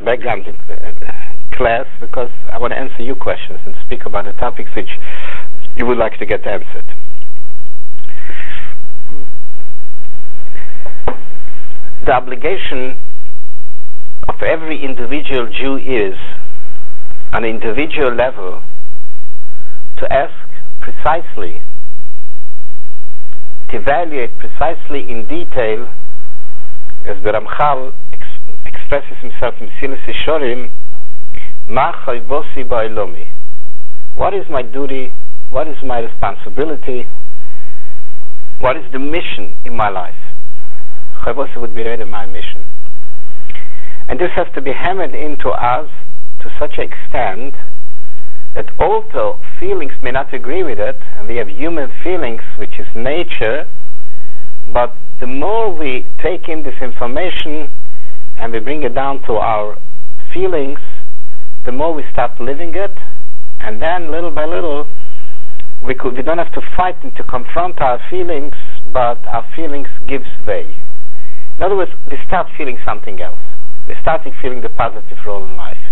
background class because I want to answer your questions and speak about the topics which you would like to get answered. The obligation of every individual Jew is, on an individual level, to ask precisely, to evaluate precisely in detail, as the Ramchal expresses himself in Mesilas Yesharim, Ma chayvosi ba'elomi. What is my duty? What is my responsibility? What is the mission in my life? Chayvosi would be rather my mission. And this has to be hammered into us to such an extent that although feelings may not agree with it, and we have human feelings, which is nature, but the more we take in this information and we bring it down to our feelings, the more we start living it, and then little by little we don't have to fight and to confront our feelings, but our feelings gives way. In other words, we start feeling something else. We're starting feeling the positive role in life.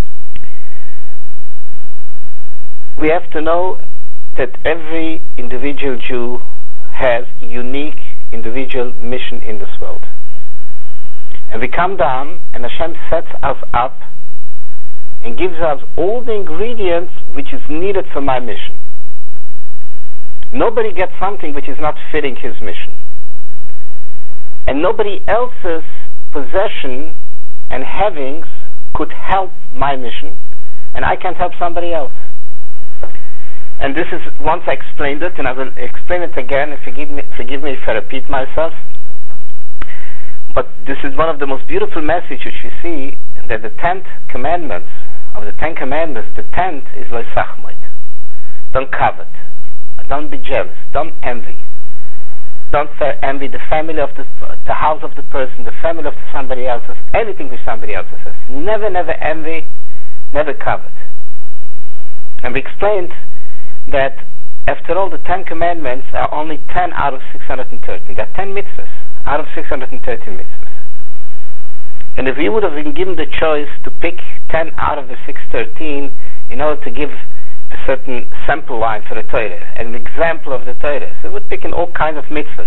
We have to know that every individual Jew has a unique individual mission in this world. And we come down and Hashem sets us up and gives us all the ingredients which is needed for my mission. Nobody gets something which is not fitting his mission. And nobody else's possession and havings could help my mission, and I can't help somebody else. And this is, once I explained it, and I will explain it again, and forgive me if I repeat myself, but this is one of the most beautiful messages which we see, that the 10th commandments, of the 10 commandments, the 10th is lo sachmit. Don't covet. Don't be jealous. Don't envy. Don't envy the family of the house of the person, the family of somebody else's, anything which somebody else has. Never envy, never covet. And we explained that after all, the 10 commandments are only 10 out of 613. There are 10 mitzvahs out of 613 mitzvahs. And if we would have been given the choice to pick 10 out of the 613 in order to give a certain sample line for the Torah, an example of the Torah, so we would pick in all kinds of mitzvahs.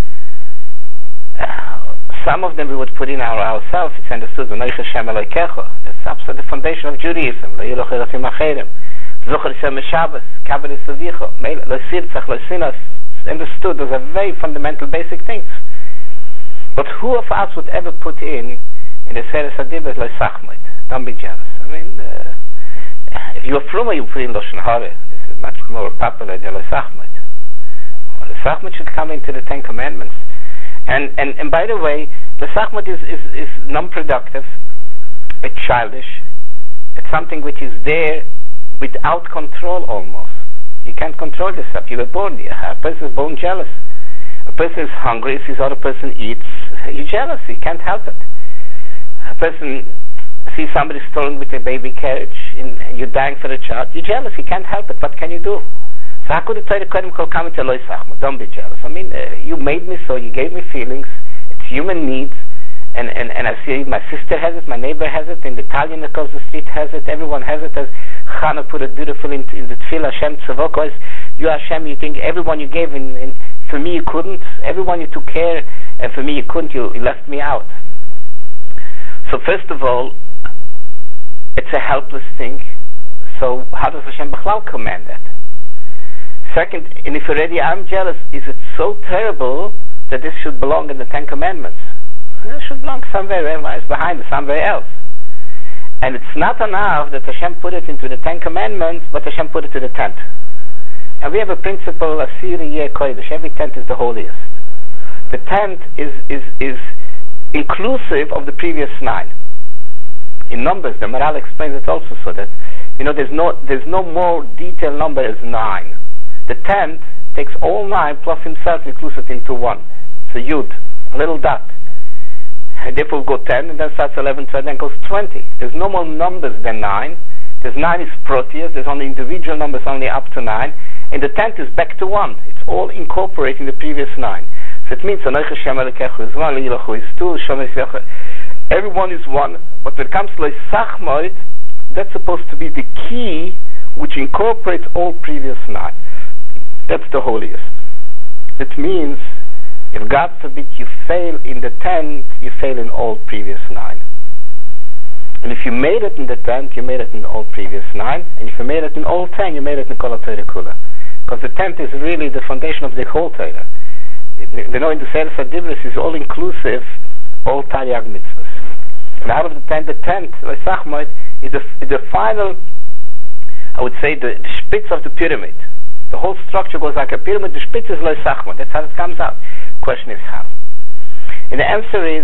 Some of them we would put in ourselves. It's understood. That's absolutely the foundation of Judaism. Understood. Those are very fundamental, basic things. But who of us would ever put in the Seres Hadibas lo sachmit? Don't be jealous. I mean, if you're from, you put in Lashon Hara. This is much more popular than lo sachmit. Lo sachmit should come into the 10 commandments. And by the way, lo sachmit is non-productive. It's childish. It's something which is there without control almost. You can't control yourself. You were born. A person is born jealous. A person is hungry, sees other person eats. You're jealous. You can't help it. A person sees somebody strolling with a baby carriage and you're dying for the child. You're jealous. You can't help it. What can you do? So how could the Torah come into lo sachmit? Don't be jealous. I mean, you made me so. You gave me feelings. It's human needs. And I see my sister has it, my neighbor has it, and the Italian across the street has it, everyone has it. As Chana put it beautiful in the Tefillah, Hashem Tzavokos, you Hashem, you think everyone you gave, for me you couldn't, everyone you took care, and for me you couldn't, you left me out. So first of all, it's a helpless thing, so how does Hashem B'chlal command that? Second, and if already I'm jealous, is it so terrible that this should belong in the 10 commandments? It should belong somewhere else behind it, somewhere else. And it's not enough that Hashem put it into the 10 commandments, but Hashem put it to the 10th. And we have a principle, Asiri Yeh Kodesh, every 10th is the holiest. The 10th is inclusive of the previous 9. In numbers, the Maral explains it also, so that there's no more detailed number as 9. The 10th takes all 9 plus himself, includes it into 1. It's a Yud, a little dot. And therefore we'll go 10, and then starts 11, 12, then goes 20. There's no more numbers than 9. There's 9 is proteus. There's only individual numbers only up to 9. And the 10th is back to 1. It's all incorporating the previous 9. So it means everyone is one, but when it comes to Leisachmoid, that's supposed to be the key which incorporates all previous 9. That's the holiest. That means, if God forbid you fail in the 10th, you fail in all previous 9. And if you made it in the 10th, you made it in all previous 9. And if you made it in all 10, you made it in Kol HaTorah Kula. Because the 10th is really the foundation of the whole Torah. You know, in the Seres HaDibros is all-inclusive, all Taryag mitzvahs. And out of the 10th, Leisachmoid, is the final, I would say, the spitz of the pyramid. The whole structure goes like a pyramid. The spitz is Leisachmoid. That's how it comes out. Question is how. And the answer is,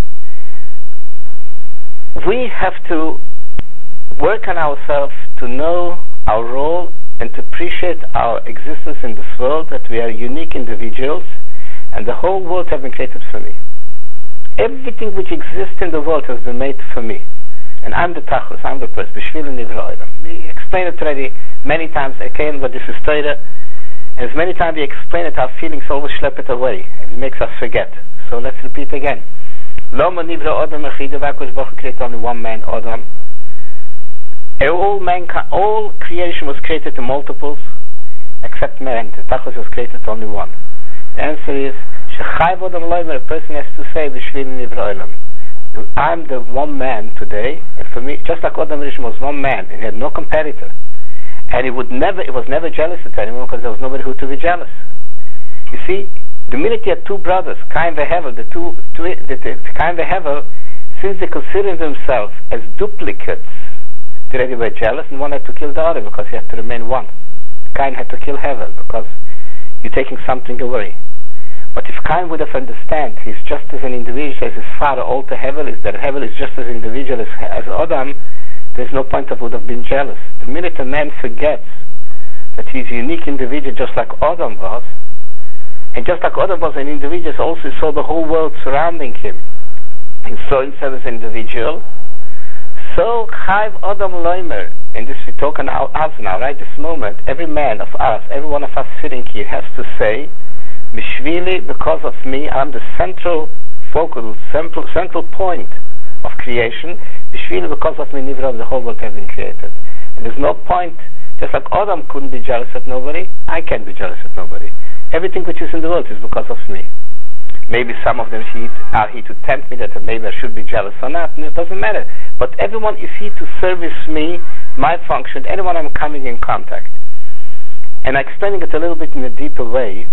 we have to work on ourselves to know our role and to appreciate our existence in this world, that we are unique individuals, and the whole world has been created for me. Everything which exists in the world has been made for me. And I'm the Tachlis, I'm the person. We explained it already many times. Again, but this is Torah. And as many times we explain it, our feelings always slip it away. And it makes us forget. So let's repeat again. Loma Nivra Adam Echida, Vakush Baruch created only one man, Adam. All creation was created in multiples, except man. The Tachlis was created only one. The answer is, Shechayv Adam Loimer, a person has to say, B'shvil Nivra Olam. I'm the one man today, and for me, just like Adam Rishon was one man, and he had no competitor. And he was never jealous at anyone, because there was nobody who to be jealous. You see, the minute he had two brothers, Cain and Hevel, Cain and Hevel, since they considered themselves as duplicates, they already were jealous, and one had to kill the other because he had to remain one. Cain had to kill Hevel because you're taking something away. But if Cain would have understood, he's just as an individual as his father, all to Hevel is that Hevel is just as individual as Adam, there's no point of would have been jealous. The minute a man forgets that he's a unique individual just like Adam was, and just like Adam was an individual, also saw the whole world surrounding him, and saw himself as an individual, so Chayv Adam Loimer, and this we talk about us now, right, this moment, every man of us, every one of us sitting here has to say, Mishvili, because of me, I'm the central point of creation. Mishvili, because of me, Nivra, the whole world has been created. And there's no point, just like Adam couldn't be jealous at nobody, I can't be jealous at nobody. Everything which is in the world is because of me. Maybe some of them are here to tempt me that maybe I should be jealous or not, and it doesn't matter. But everyone is here to service me, my function, anyone I'm coming in contact. And I'm explaining it a little bit in a deeper way.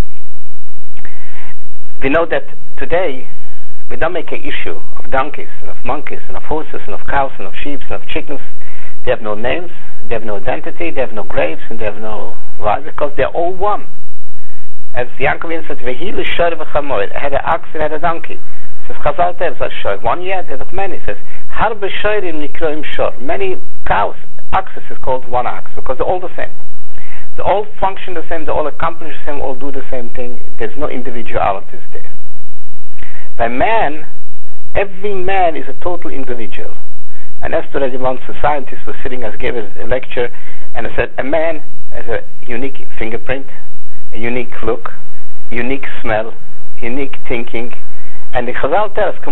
We know that today we don't make an issue of donkeys and of monkeys and of horses and of cows and of sheep and of chickens. They have no names, they have no identity, they have no graves, and they have no why, because they're all one. As Yankov said, Vehili Shor v'chamoir, had an ox and had a donkey. Says Chazal there, says Shor. One year they have many. Says Harbe Shorim Nikroim Shor. Many cows, oxes is called one ox because they're all the same. They all function the same, they all accomplish the same, all do the same thing. There's no individualities there. By man, every man is a total individual. And as already once a scientist was sitting as gave a lecture, and I said, a man has a unique fingerprint, a unique look, unique smell, unique thinking, and the Chazal tells us,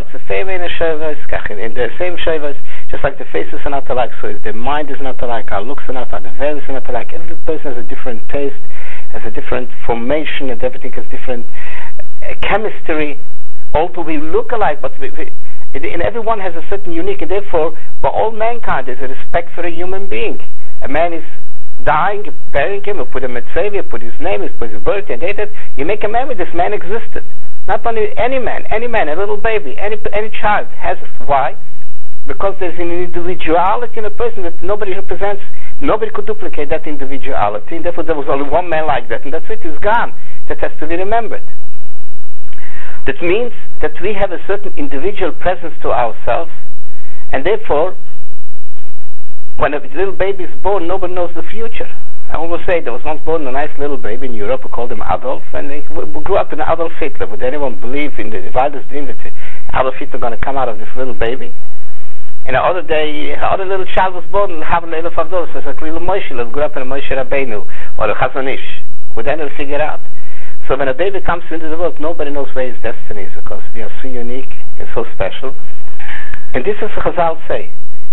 in the same Shavas, just like the faces are not alike, so the mind is not alike, our looks are not alike, the values are not alike. Every person has a different taste, has a different formation, and everything has different chemistry. Although we look alike, but and everyone has a certain unique, and therefore, for all mankind, there's a respect for a human being. A man is dying, burying him, you put a mitzvah, you put his name, you put his birthday, and date, you make a man with this man existed. Not only any man, a little baby, any child has it. Why? Because there's an individuality in a person that nobody represents, nobody could duplicate that individuality, and therefore there was only one man like that, and that's it, is gone. That has to be remembered. That means that we have a certain individual presence to ourselves, and therefore, when a little baby is born, nobody knows the future. I always say there was once born a nice little baby in Europe who called him Adolf, and he grew up in Adolf Hitler. Would anyone believe in the wildest dream that Adolf Hitler going to come out of this little baby? And the other day, another little child was born, and Haben Elef Avdos, as a little Moshe, who grew up in a Moshe Rabbeinu, or a Chazon Ish. Would anyone figure out? So when a baby comes into the world, nobody knows where his destiny is, because we are so unique and so special. And this is what Chazal say.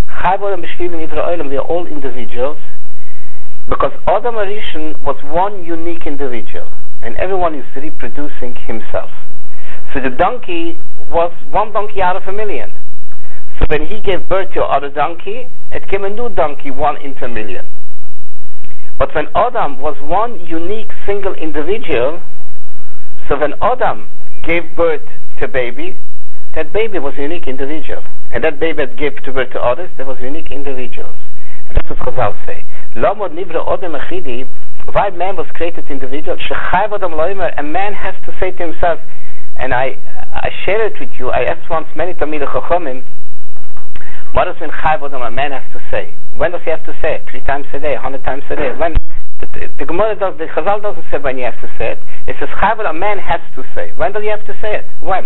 We are all individuals, because Adam Arishon was one unique individual, and everyone is reproducing himself. So the donkey was one donkey out of a million. So when he gave birth to other donkey, it came a new donkey, one into a million. But when Adam was one unique single individual, so when Adam gave birth to baby, that baby was a unique individual. And that baby that gave birth to others, there was unique individuals. And that's what Chazal say. Lomod nivra Adam achidi, why man was created individual, shechayv Adam loimer, a man has to say to himself, and I share it with you, I asked once many Talmidei Chachamim, what does when chayv Adam a man has to say? When does he have to say it? 3 times a day, 100 times a day? When? The Gemara does, the Chazal doesn't say when you have to say it. It says chayv a man has to say. When does he have to say it? When?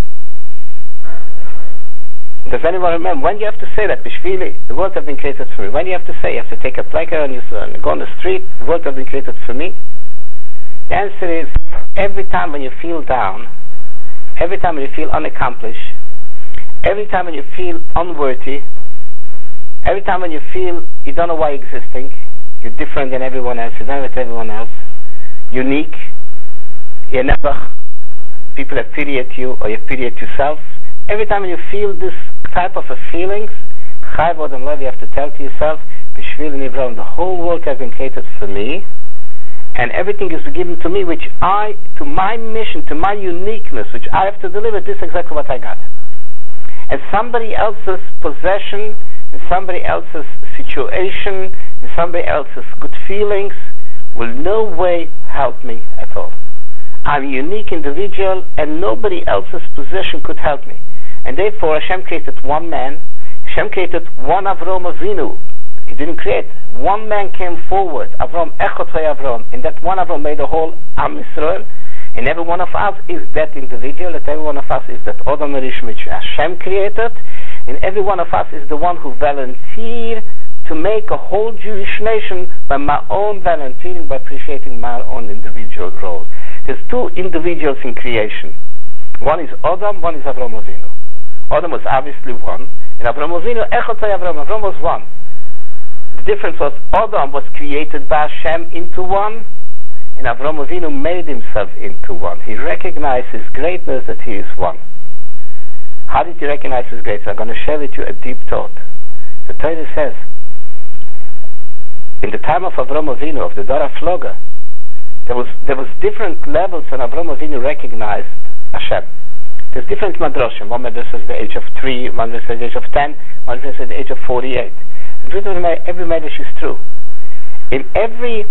Does anyone remember? When do you have to say that? Bishvili, the words have been created for me. When do you have to say? You have to take a placard and you go on the street, the words have been created for me. The answer is, every time when you feel down, every time when you feel unaccomplished, every time when you feel unworthy, every time when you feel you don't know why you're existing, you're different than everyone else, you're not with everyone else, unique, you're never, people have pity at you or you have pity at yourself, every time when you feel this type of feelings, Chai Bodam Lev, you have to tell to yourself, B'shvil Nivram, the whole world has been created for me, and everything is given to me, which I, to my mission, to my uniqueness, which I have to deliver, this is exactly what I got. And somebody else's possession, and somebody else's situation, and somebody else's good feelings will no way help me at all. I'm a unique individual, and nobody else's possession could help me. And therefore Hashem created one man, Hashem created one Avram Avinu. He didn't create. One man came forward, Avram Echot Avram, and that one Avram made the whole Am Yisrael. And every one of us is that individual, that every one of us is that Adam Arish which Hashem created, and every one of us is the one who volunteered to make a whole Jewish nation by my own volunteering, by appreciating my own individual role. There's 2 individuals in creation. One is Adam, one is Avram Avinu. Adam was obviously one, and Avram Avinu, Echotay Avram was one. The difference was Adam was created by Hashem into one, and Avram Avinu made himself into one. He recognized his greatness that he is one. How did he recognize his greatness? I'm going to share with you a deep thought. The Torah says, in the time of Avram Avinu, of the Dora Floga, there was different levels when Avram Avinu recognized Hashem. There's different madrashim. One madrash is the age of 3, one madrash is the age of 10, one madrash is the age of 48. Every madrash is true. In every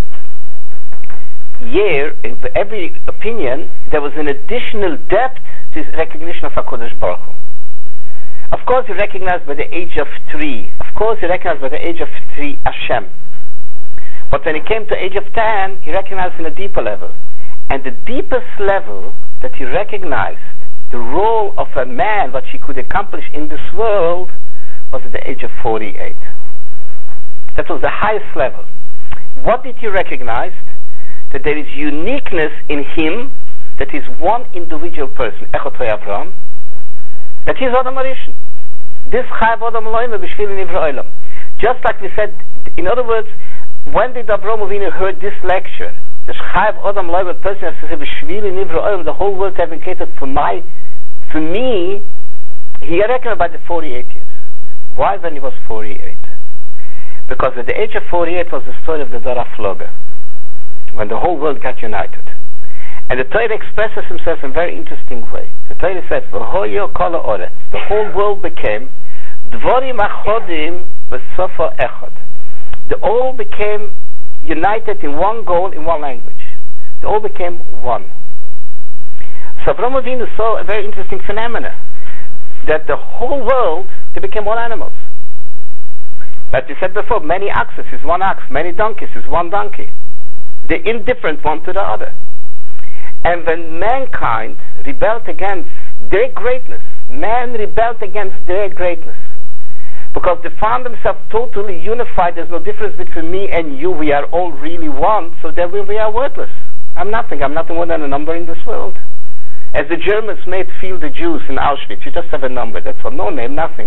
year, in every opinion, there was an additional depth to his recognition of HaKadosh Baruch Hu. Of course, he recognized by the age of 3. Of course, he recognized by the age of 3 Hashem. But when he came to age of 10, he recognized in a deeper level. And the deepest level that he recognized the role of a man, what he could accomplish in this world, was at the age of 48. That was the highest level. What did he recognize? That there is uniqueness in him, that is one individual person, Echotay Avram, that he is Adam Arishon. This Chayv Adam Loim B'shvil Nivra Olam. Just like we said, in other words, when did Avram Avinu heard this lecture? The Chayv Adam Loim, a person has to say B'shvil Nivra Olam, the whole world has been created for me, he reckoned about the 48 years. Why when he was 48? Because at the age of 48 was the story of the Dora Floga, when the whole world got united. And the Torah expresses himself in a very interesting way. The Torah says, V'hoyo kol ha'oretz, the whole world became Dvorim achodim v'sofa echad. They all became united in one goal, in one language. They all became one. So Avram Avinu saw a very interesting phenomenon, that the whole world, they became all animals. Like we said before, many oxes is one ox, many donkeys is one donkey. They're indifferent one to the other. And when mankind rebelled against their greatness, man rebelled against their greatness, because they found themselves totally unified. There's no difference between me and you. We are all really one, so that we are worthless. I'm nothing more than a number in this world. As the Germans made feel the Jews in Auschwitz, you just have a number, that's all, no name, nothing.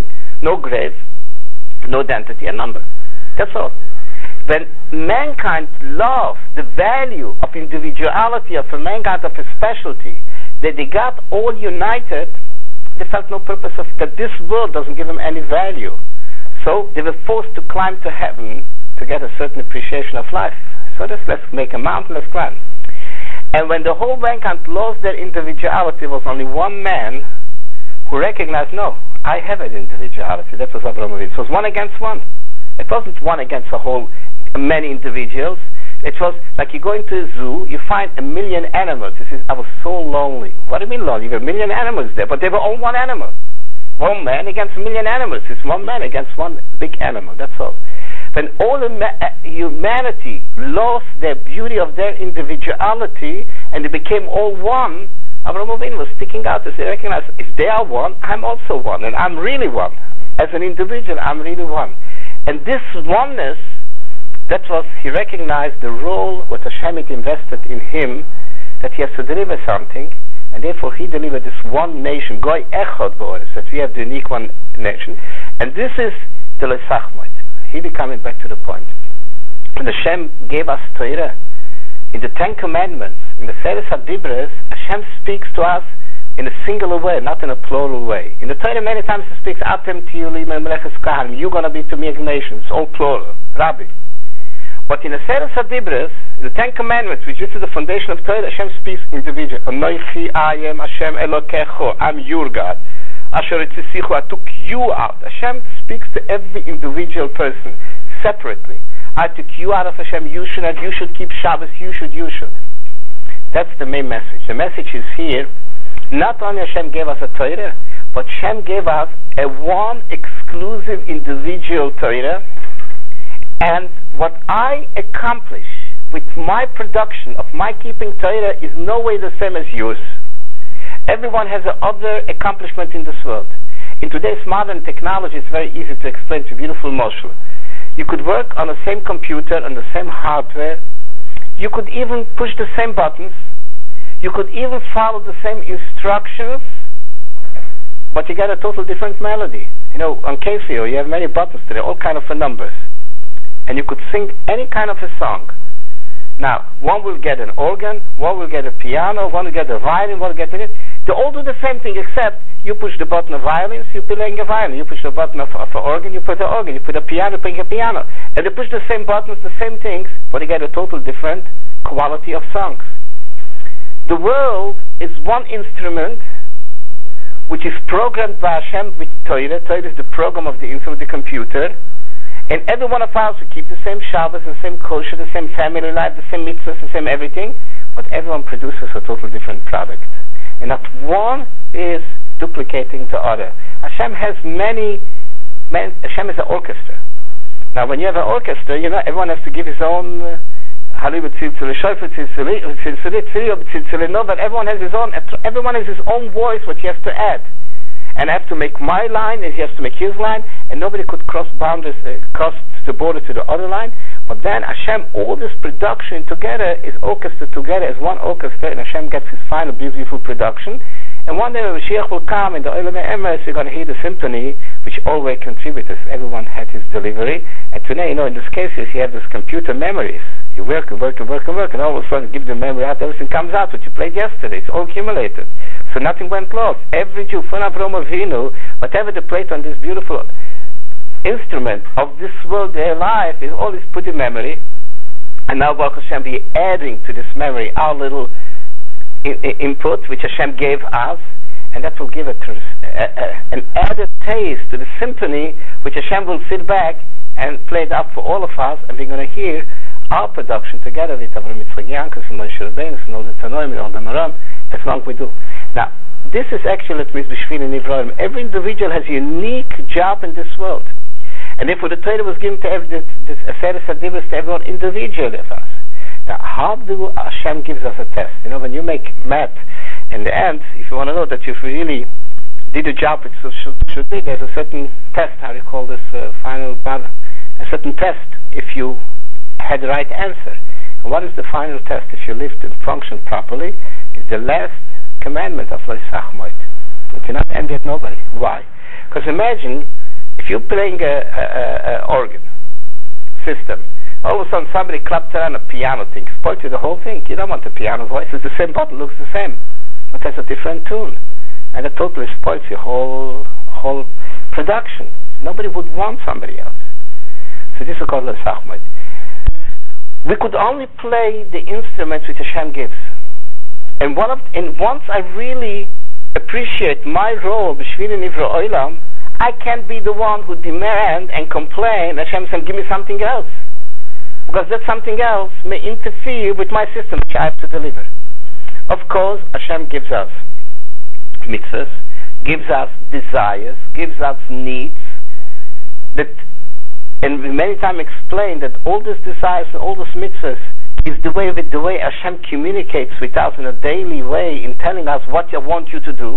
no grave, no identity and number. That's all. When mankind lost the value of individuality, of a mankind, of a specialty, that they got all united, they felt no purpose of that. This world doesn't give them any value. So they were forced to climb to heaven to get a certain appreciation of life. So let's make a mountain, let's climb. And when the whole mankind lost their individuality, there was only one man who recognized, no, I have an individuality. That was Avraham Avinu. It was one against one. It wasn't one against a whole many individuals. It was like you go into a zoo, you find 1 million animals. You say, I was so lonely. What do you mean lonely? There were 1 million animals there, but they were all one animal. One man against 1 million animals. It's one man against one big animal. That's all. When all humanity lost their beauty of their individuality and they became all one, Avraham Avinu was sticking out as they recognized, if they are one, I'm also one, and I'm really one. As an individual, I'm really one. And this oneness, that was, he recognized the role what Hashem had invested in him, that he has to deliver something, and therefore he delivered this one nation, Goy Echad Boris, that we have the unique one nation. And this is the Lesachmoit. He be coming back to the point. When Hashem gave us Torah, in the Ten Commandments, in the Seres HaDibros, Hashem speaks to us in a singular way, not in a plural way. In the Torah, many times he speaks, Atem tiyuli me'meleches kahanim, you're going to be to me a nation. It's all plural, Rabbi. But in the Seres HaDibros, in the Ten Commandments, which is the foundation of Torah, Hashem speaks individually. Anoichi ayem Hashem Elokecho, I'm your God. Asher etzisichu, I took you out. Hashem speaks to every individual person separately. I took you out of Hashem. You should keep Shabbos. You should. That's the main message. The message is here. Not only Hashem gave us a Torah, but Hashem gave us a one exclusive individual Torah. And what I accomplish with my production of my keeping Torah is no way the same as yours. Everyone has other accomplishment in this world. In today's modern technology, it's very easy to explain to beautiful moshel. You could work on the same computer, on the same hardware. You could even push the same buttons. You could even follow the same instructions, but you get a total different melody. You know, on Casio, you have many buttons today, all kind of numbers. And you could sing any kind of a song. Now, one will get an organ, one will get a piano, one will get a violin, one will get a... They all do the same thing, except you push the button of violins, you're playing a violin. You push the button of an organ, you put an organ. You put a piano, you play a piano. And they push the same buttons, the same things, but they get a total different quality of songs. The world is one instrument which is programmed by Hashem with Torah. Torah is the program of the instrument, the computer. And every one of us will keep the same Shabbos, the same kosher, the same family life, the same mitzvahs, the same everything, but everyone produces a totally different product. And not one is duplicating the other. Hashem has Hashem is an orchestra. Now when you have an orchestra, you know, everyone has to give his own but everyone has his own, everyone has his own voice what he has to add. And I have to make my line, and he has to make his line, and nobody could cross boundaries, cross the border to the other line. But then Hashem, all this production together is orchestrated together as one orchestra, and Hashem gets his final beautiful production. And one day when Mashiach will come in the Olam Emes, you're going to hear the symphony, which always contributors. Everyone had his delivery. And today, you know, in this case, you have this computer memories. You work, and all of a sudden give the memory out, everything comes out, what you played yesterday. It's all accumulated. So nothing went lost. Every Jew, from Avraham Avinu, whatever they played on this beautiful instrument of this world, their life, is always put in memory. And now Baruch Hashem be adding to this memory our little input, which Hashem gave us, and that will give it an added taste to the symphony, which Hashem will sit back and play it up for all of us, and we're going to hear our production together with Avraham Yitzchak Yankov and Moshe Rabbeinu and all the Tanoim and all the Maran, as long as we do. Now, this is actually every individual has a unique job in this world. And therefore the Torah was given to this Seres HaDibros to everyone individually of us. Now, how do Hashem gives us a test? You know, when you make math, in the end, if you want to know that you really did the job it should be, there's a certain test, how do you call this, a certain test if you had the right answer. And what is the final test? If you lived and functioned properly, is the last commandment of Leisachmoit. But you're not envy at nobody. Why? Because imagine, If you're playing a organ system, all of a sudden somebody clapped around a piano thing, spoils you the whole thing. You don't want the piano voice. It's the same bottle, looks the same, but has a different tune, and it totally spoils your whole production. Nobody would want somebody else. So this is called l'sachmod. We could only play the instruments which Hashem gives. And once I really appreciate my role, b'shvili nivra olam, I can't be the one who demand and complain, Hashem said, give me something else. Because that something else may interfere with my system which I have to deliver. Of course, Hashem gives us mitzvahs, gives us desires, gives us needs, and we many times explain that all these desires and all these mitzvahs is the way Hashem communicates with us in a daily way in telling us what I want you to do.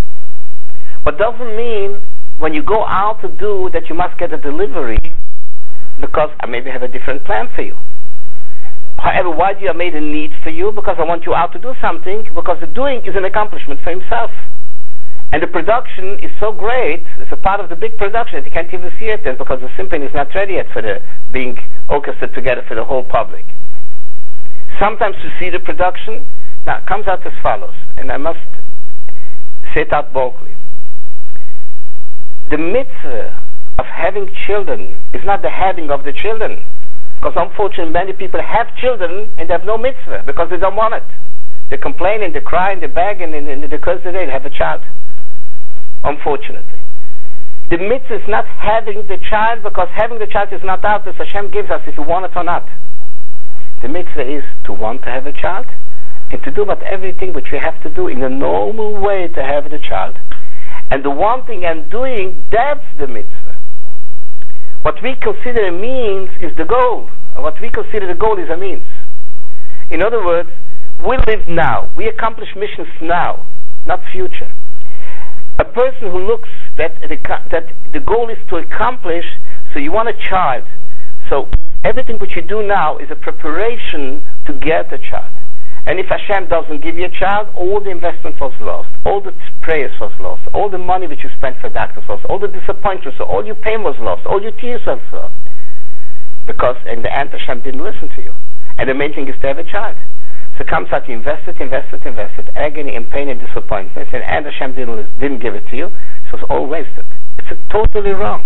But doesn't mean when you go out to do that you must get a delivery, because I maybe have a different plan for you. However, why do I made a need for you? Because I want you out to do something, because the doing is an accomplishment for himself. And the production is so great, it's a part of the big production that you can't even see it then, because the symphony is not ready yet for the being orchestrated together for the whole public. Sometimes to see the production, now it comes out as follows, and I must say it out boldly. The mitzvah of having children is not the having of the children, because unfortunately many people have children and they have no mitzvah because they don't want it. They complain and they cry and they beg and they curse the day to have a child. Unfortunately, the mitzvah is not having the child, because having the child is not out as Hashem gives us if you want it or not. The mitzvah is to want to have a child and to do about everything which we have to do in a normal way to have the child. And the wanting and doing, that's the mitzvah. What we consider a means is the goal. And what we consider the goal is a means. In other words, we live now. We accomplish missions now, not future. A person who looks that the goal is to accomplish, so you want a child. So everything which you do now is a preparation to get a child. And if Hashem doesn't give you a child, all the investment was lost, all the prayers was lost, all the money which you spent for doctors was lost, all the disappointments, all your pain was lost, all your tears was lost. Because in the end Hashem didn't listen to you. And the main thing is to have a child. So it comes out, you invested, agony and pain and disappointment, and Hashem didn't give it to you, so it's all wasted. It's totally wrong.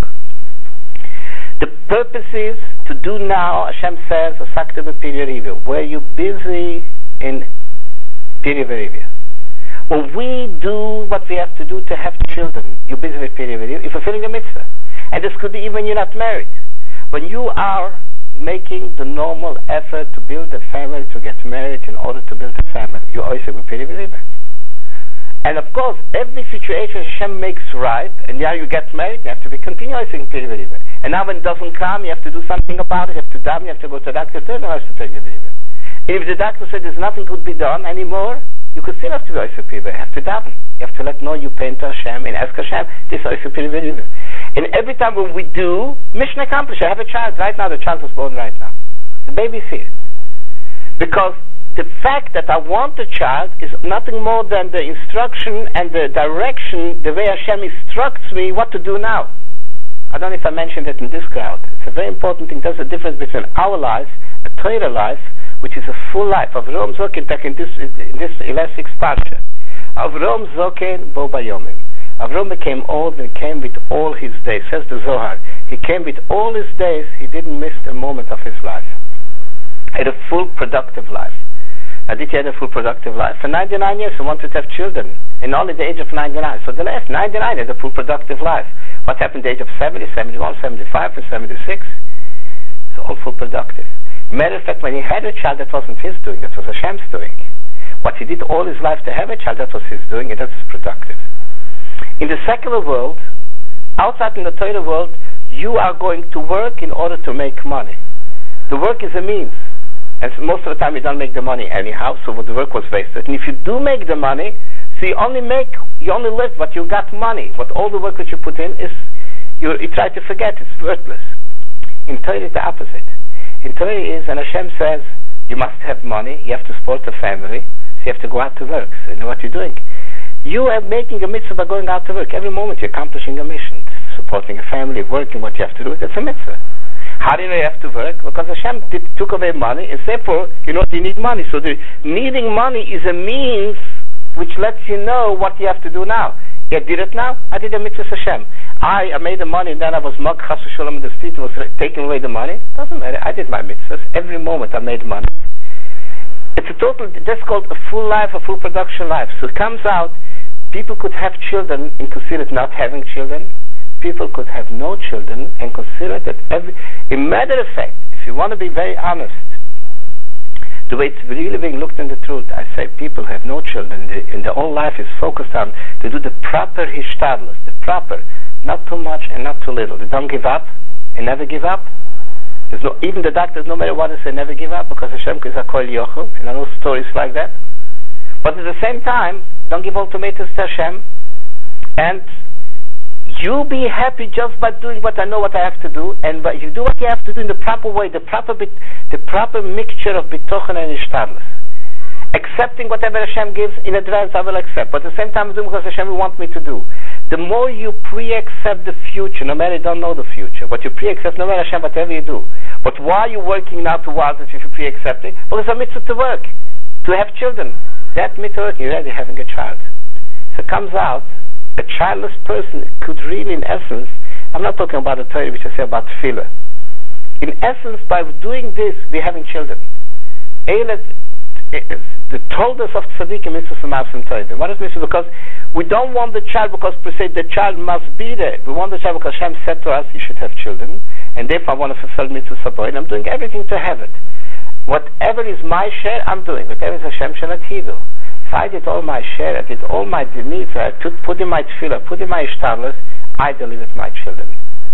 The purpose is to do now, Hashem says, where you're busy in Pirivariva. When we do what we have to do to have children, you're busy with Pirivariva, you're fulfilling a mitzvah. And this could be even when you're not married. When you are making the normal effort to build a family, to get married in order to build a family, you also will Pirivariva. And of course, every situation Hashem makes right, and now you get married, you have to be continuously in Pirivariva. And now when it doesn't come, you have to do something about it, you have to daven, you have to go to the doctor, if the doctor said there's nothing could be done anymore, you could still have to be Oisapiriva. You have to daven. You have to let know you pain to Hashem and ask Hashem, this Oisapiriva. And every time when we do, mission accomplished. I have a child right now, the child was born right now. The baby's here. Because the fact that I want a child is nothing more than the instruction and the direction, the way Hashem instructs me what to do now. I don't know if I mentioned it in this crowd. It's a very important thing. There's a difference between our life, a Torah life, which is a full life. Avram Zoken, in this last 6 parsha. Avram Zoken bo bayomim. Avram became old and came with all his days. Says the Zohar. He came with all his days. He didn't miss a moment of his life. Had a full productive life. Aditya had a full productive life. For 99 years he wanted to have children. And only the age of 99. So the last 99 had a full productive life. What happened at the age of 70, 71, 75, and 76? It's all full productive. Matter of fact, when he had a child, that wasn't his doing, that was Hashem's doing. What he did all his life to have a child, that was his doing, and that's productive. In the secular world, outside in the Torah world, you are going to work in order to make money. The work is a means. And so most of the time you don't make the money anyhow, so the work was wasted. And if you do make the money, so you only live what you got money. What all the work that you put in is, you try to forget, it's worthless. In Torah it's the opposite. In Torah is, and Hashem says, you must have money, you have to support a family, so you have to go out to work. So you know what you're doing. You are making a mitzvah by going out to work. Every moment you're accomplishing a mission. supporting a family, working, what you have to do, that's a mitzvah. How do you know you have to work? Because Hashem took away money, and therefore, you need money. So the needing money is a means which lets you know what you have to do now. I did it now, I did a mitzvah Hashem. I made the money, and then I was mog chas v'sholom in the street, was taking away the money. Doesn't matter, I did my mitzvahs. Every moment I made money. It's that's called a full life, a full production life. So it comes out, people could have children and consider it not having children. People could have no children and consider that in matter of fact, if you want to be very honest, the way it's really being looked in the truth, I say people have no children, and their whole life is focused on to do the proper hishtadlus, the proper, not too much and not too little. They don't give up and never give up. There's no, even the doctors, no matter what they say, never give up, because Hashem is a kol yochel, and I know stories like that. But at the same time, don't give ultimatums to Hashem, and you'll be happy just by doing what I know what I have to do, and if you do what you have to do in the proper way, the proper mixture of bitochen and ishtadlus, accepting whatever Hashem gives in advance, I will accept. But at the same time, doing what Hashem will want me to do. The more you pre-accept the future, no matter you don't know the future, but you pre-accept no matter Hashem, whatever you do. But why are you working now towards it if you pre-accept it? Well, it's a mitzvah to work, to have children. That mitzvah, you're already having a child. So it comes out, a childless person could really, in essence, I'm not talking about the Torah which I say about tefillah. In essence, by doing this, we're having children. The toldus of tzaddikim mitzvahs and ma'asim tovim. What is mitzvah? Because we don't want the child because per se the child must be there. We want the child because Hashem said to us, you should have children, and therefore I want to fulfill mitzvah saboy, and I'm doing everything to have it. Whatever is my share, I'm doing. Whatever is Hashem shalat hidu. If I did all my share, I did all my needs, I put in my tefillah, put in my ishtadlus, I delivered my children.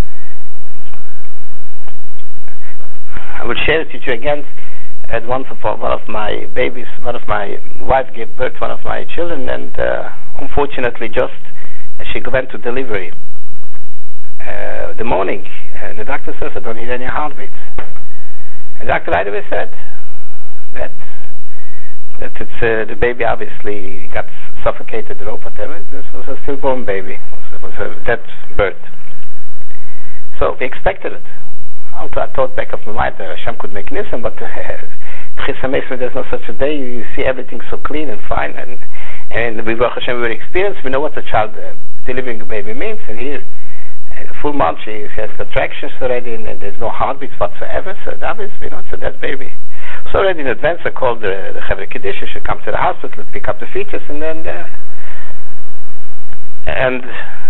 I will share it with you again. At one of my babies, one of my wife gave birth to one of my children, and unfortunately, just as she went to delivery, the morning, and the doctor says, I don't hear any heartbeats. And the doctor right away said that it's the baby obviously got suffocated or whatever. This was a stillborn baby. It was a dead birth. So we expected it. I thought back of my mind that Hashem could make nisim, but there's no such a day. You see everything so clean and fine, and we Baruch Hashem, we were experienced. We know what a child delivering a baby means, and here, a full month, she has contractions already, and there's no heartbeats whatsoever. So obviously, it's a dead baby. So already in advance, I called the Chevre Kiddush. She should come to the hospital, pick up the fetus, and then and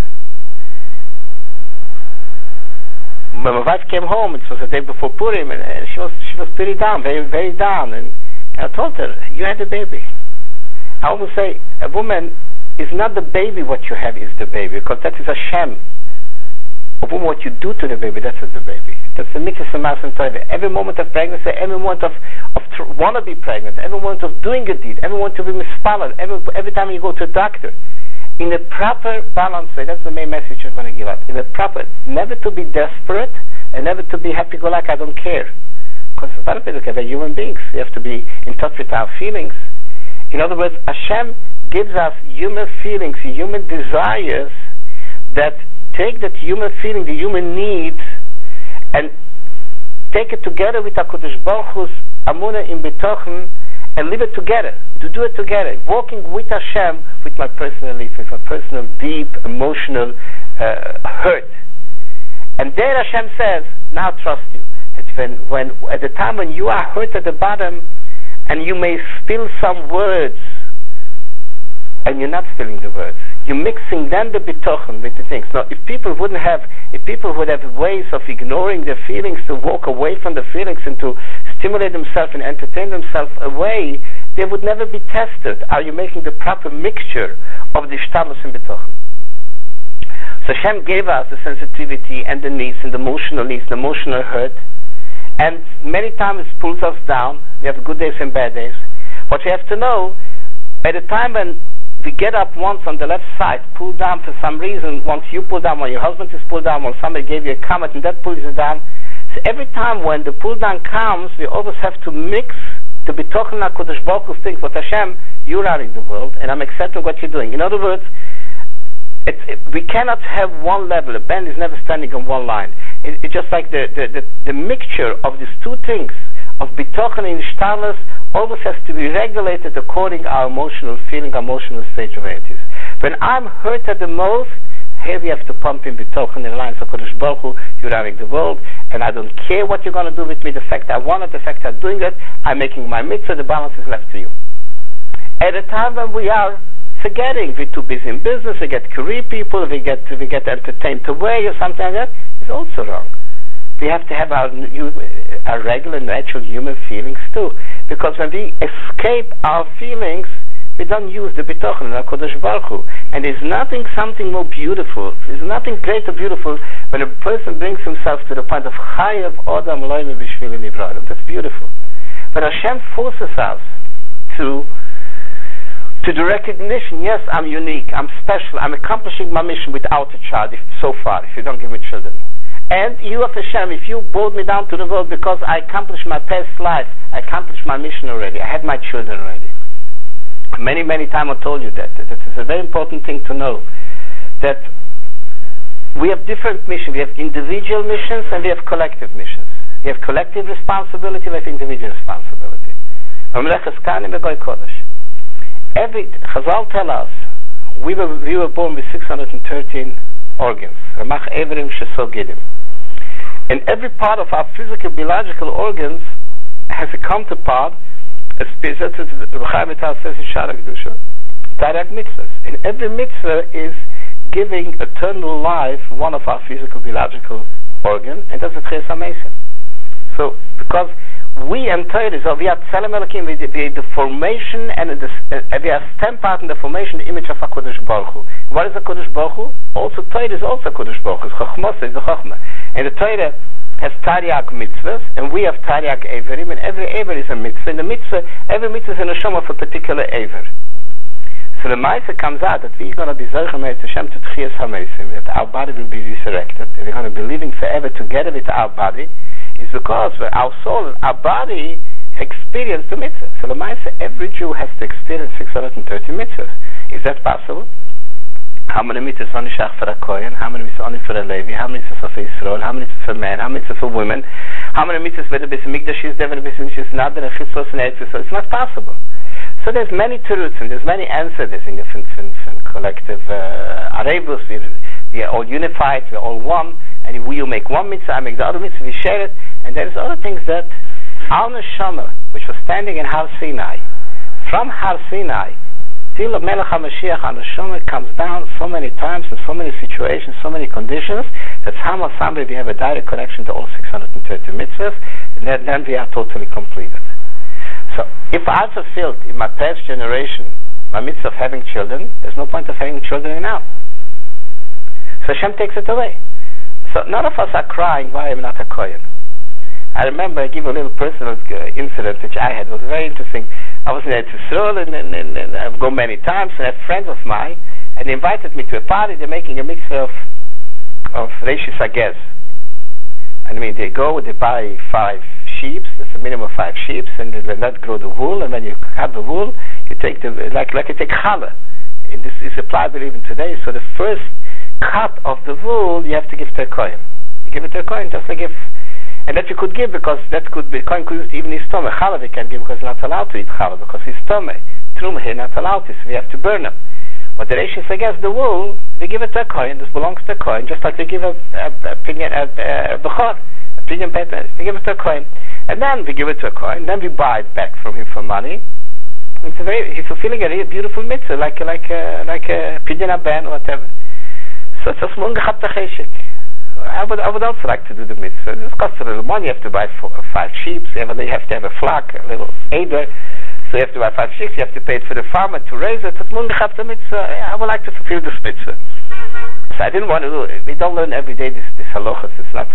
when my wife came home, it was the day before Purim, and she was pretty down, very, very down. And I told her, you had a baby. I always say, a woman is not the baby what you have is the baby, because that is Hashem. A woman, what you do to the baby, that is the baby. That's the mitzvah of ma'asim tovim. Every moment of pregnancy, every moment of want to be pregnant, every moment of doing a deed, every moment to be mispalad, every time you go to a doctor, in a proper balance way. That's the main message I want to give out. In a proper, never to be desperate and never to be happy-go-lucky, I don't care. Because we're human beings. We have to be in touch with our feelings. In other words, Hashem gives us human feelings, human desires that take that human feeling, the human needs, and take it together with HaKadosh Baruch Hu's Amunah in Bitochen, and live it together, to do it together, walking with Hashem, with my personal life, with my personal deep emotional hurt. And there Hashem says, now trust you. That when at the time when you are hurt at the bottom, and you may spill some words, and you're not spilling the words, you're mixing then the bitochen with the things. Now, if people would have ways of ignoring their feelings, to walk away from the feelings and to stimulate themselves and entertain themselves away, they would never be tested. Are you making the proper mixture of the shtamus and bitochen? So Hashem gave us the sensitivity and the needs and the emotional needs, the emotional hurt, and many times it pulls us down. We have good days and bad days. But you have to know, at the time when we get up once on the left side, pull down for some reason, once you pull down, when your husband is pulled down, when somebody gave you a comment and that pulls you down. So every time when the pull down comes, we always have to mix the bitochen HaKadosh Baruch Hu things. But Hashem, you're running the world, and I'm accepting what you're doing. In other words, we cannot have one level. A band is never standing on one line. It's just like the mixture of these two things, of bitochen and ishtalas, always has to be regulated according to our emotional feeling, emotional stage of it is. When I'm hurt at the most, here we have to pump in bitochen in lines of Kodesh Baruch Hu, you're running the world, and I don't care what you're going to do with me, the fact I want it, the fact I'm doing it, I'm making my mitzvah, the balance is left to you. At a time when we are forgetting, we're too busy in business, we get career people, we get entertained away or something like that, it's also wrong. We have to have our regular, natural human feelings too. Because when we escape our feelings, we don't use the bitochen in HaKadosh Baruch Hu. And there's something more beautiful. There's nothing greater beautiful when a person brings himself to the point of Chayav Odam Loime B'Shvili Nivradim. That's beautiful. But Hashem forces us to the recognition, yes, I'm unique, I'm special, I'm accomplishing my mission without a child, if you don't give me children. And you of Hashem, if you brought me down to the world because I accomplished my past life, I accomplished my mission already, I had my children already. Many, many times I told you that. That is a very important thing to know. That we have different missions. We have individual missions and we have collective missions. We have collective responsibility, we have individual responsibility. Chazal tell us, we were born with 613 organs. And every part of our physical, biological organs has a counterpart, as Chaim Vital says in Shara Kedusha, direct mitzvahs. And every mitzvah is giving eternal life one of our physical, biological organs, and that's a Tchias HaMesim. So, because we and Torah, so we are Tzelem Elokim, we the formation and we are stamp part in the formation, the image of HaKadosh Baruch Hu. What is HaKadosh Baruch Hu? Also Torah is also HaKadosh Baruch Hu. Chochmos is the Chochmah. And the Torah has Tariach mitzvahs, and we have Tariach Averim, and every Aver is a mitzvah. And the mitzvah, every mitzvah is a neshama of a particular Aver. So the Maisa comes out that we're going to be Zochim Eitz Hashem to Tchias HaMesim, that our body will be resurrected, and we're going to be living forever together with our body, is because our soul and our body experience the mitzvah. So the Maisa, every Jew has to experience 630 mitzvahs. Is that possible? How many mitzvahs only shach for a Kohen? How many mitzvahs only for a Levi? How many mitzvahs for Israel? How many mitzvahs for men? How many mitzvahs for women? How many mitzvahs where the Beis Mikdash is there, where the Beis Mikdash is not there, and Chitzos and Eitzos? So it's not possible. So there's many teruts and there's many answers in the collective arevus. We are all unified, we are all one, and if you make one mitzvah, I make the other mitzvah, we share it. And there's other things that Al Neshama, which was standing in Har Sinai, from Har Sinai till the Melech HaMashiach, Al Neshama comes down so many times in so many situations, so many conditions, that somehow we have a direct connection to all 630 mitzvahs, and then we are totally completed. So, if I fulfilled in my past generation my mitzvah of having children, there's no point of having children now. So Hashem takes it away. So none of us are crying, why I'm not a Kohen. I remember, I give a little personal incident which I had. It was very interesting. I was in Israel and I've gone many times, and I have friends of mine, and they invited me to a party. They're making a mitzvah of Reishis Agez. I mean, they go, they buy 5 sheep, there's a minimum of 5 sheep, and they let grow the wool, and when you cut the wool, you take the, like you take challah. And this is applied even today. So the first cut of the wool, you have to give to a Kohen. You give it to a Kohen, just like if, and that you could give because that could be, Kohen could use even his stomach. Challah we can't give because he's not allowed to eat challah, because his stomach, truma, he's not allowed to, so we have to burn him. But the Reishis Agez, the wool, we give it to a Kohen, this belongs to a Kohen, just like we give a Bechor, a Pinyan Bet, we give it to a Kohen. And then we give it to a Kohen, then we buy it back from him for money. It's a very, he's fulfilling a really beautiful mitzvah, like a Pinyan Ben or whatever. So it's a small gechabta cheshek. I would also like to do the mitzvah. This costs a little money. You have to buy 5 sheep. You have to have a flock, a little eder. So you have to buy 5 sheep. You have to pay it for the farmer to raise it. It's a mitzvah. I would like to fulfill this mitzvah. So I didn't want to do it. We don't learn every day this halachas. It's not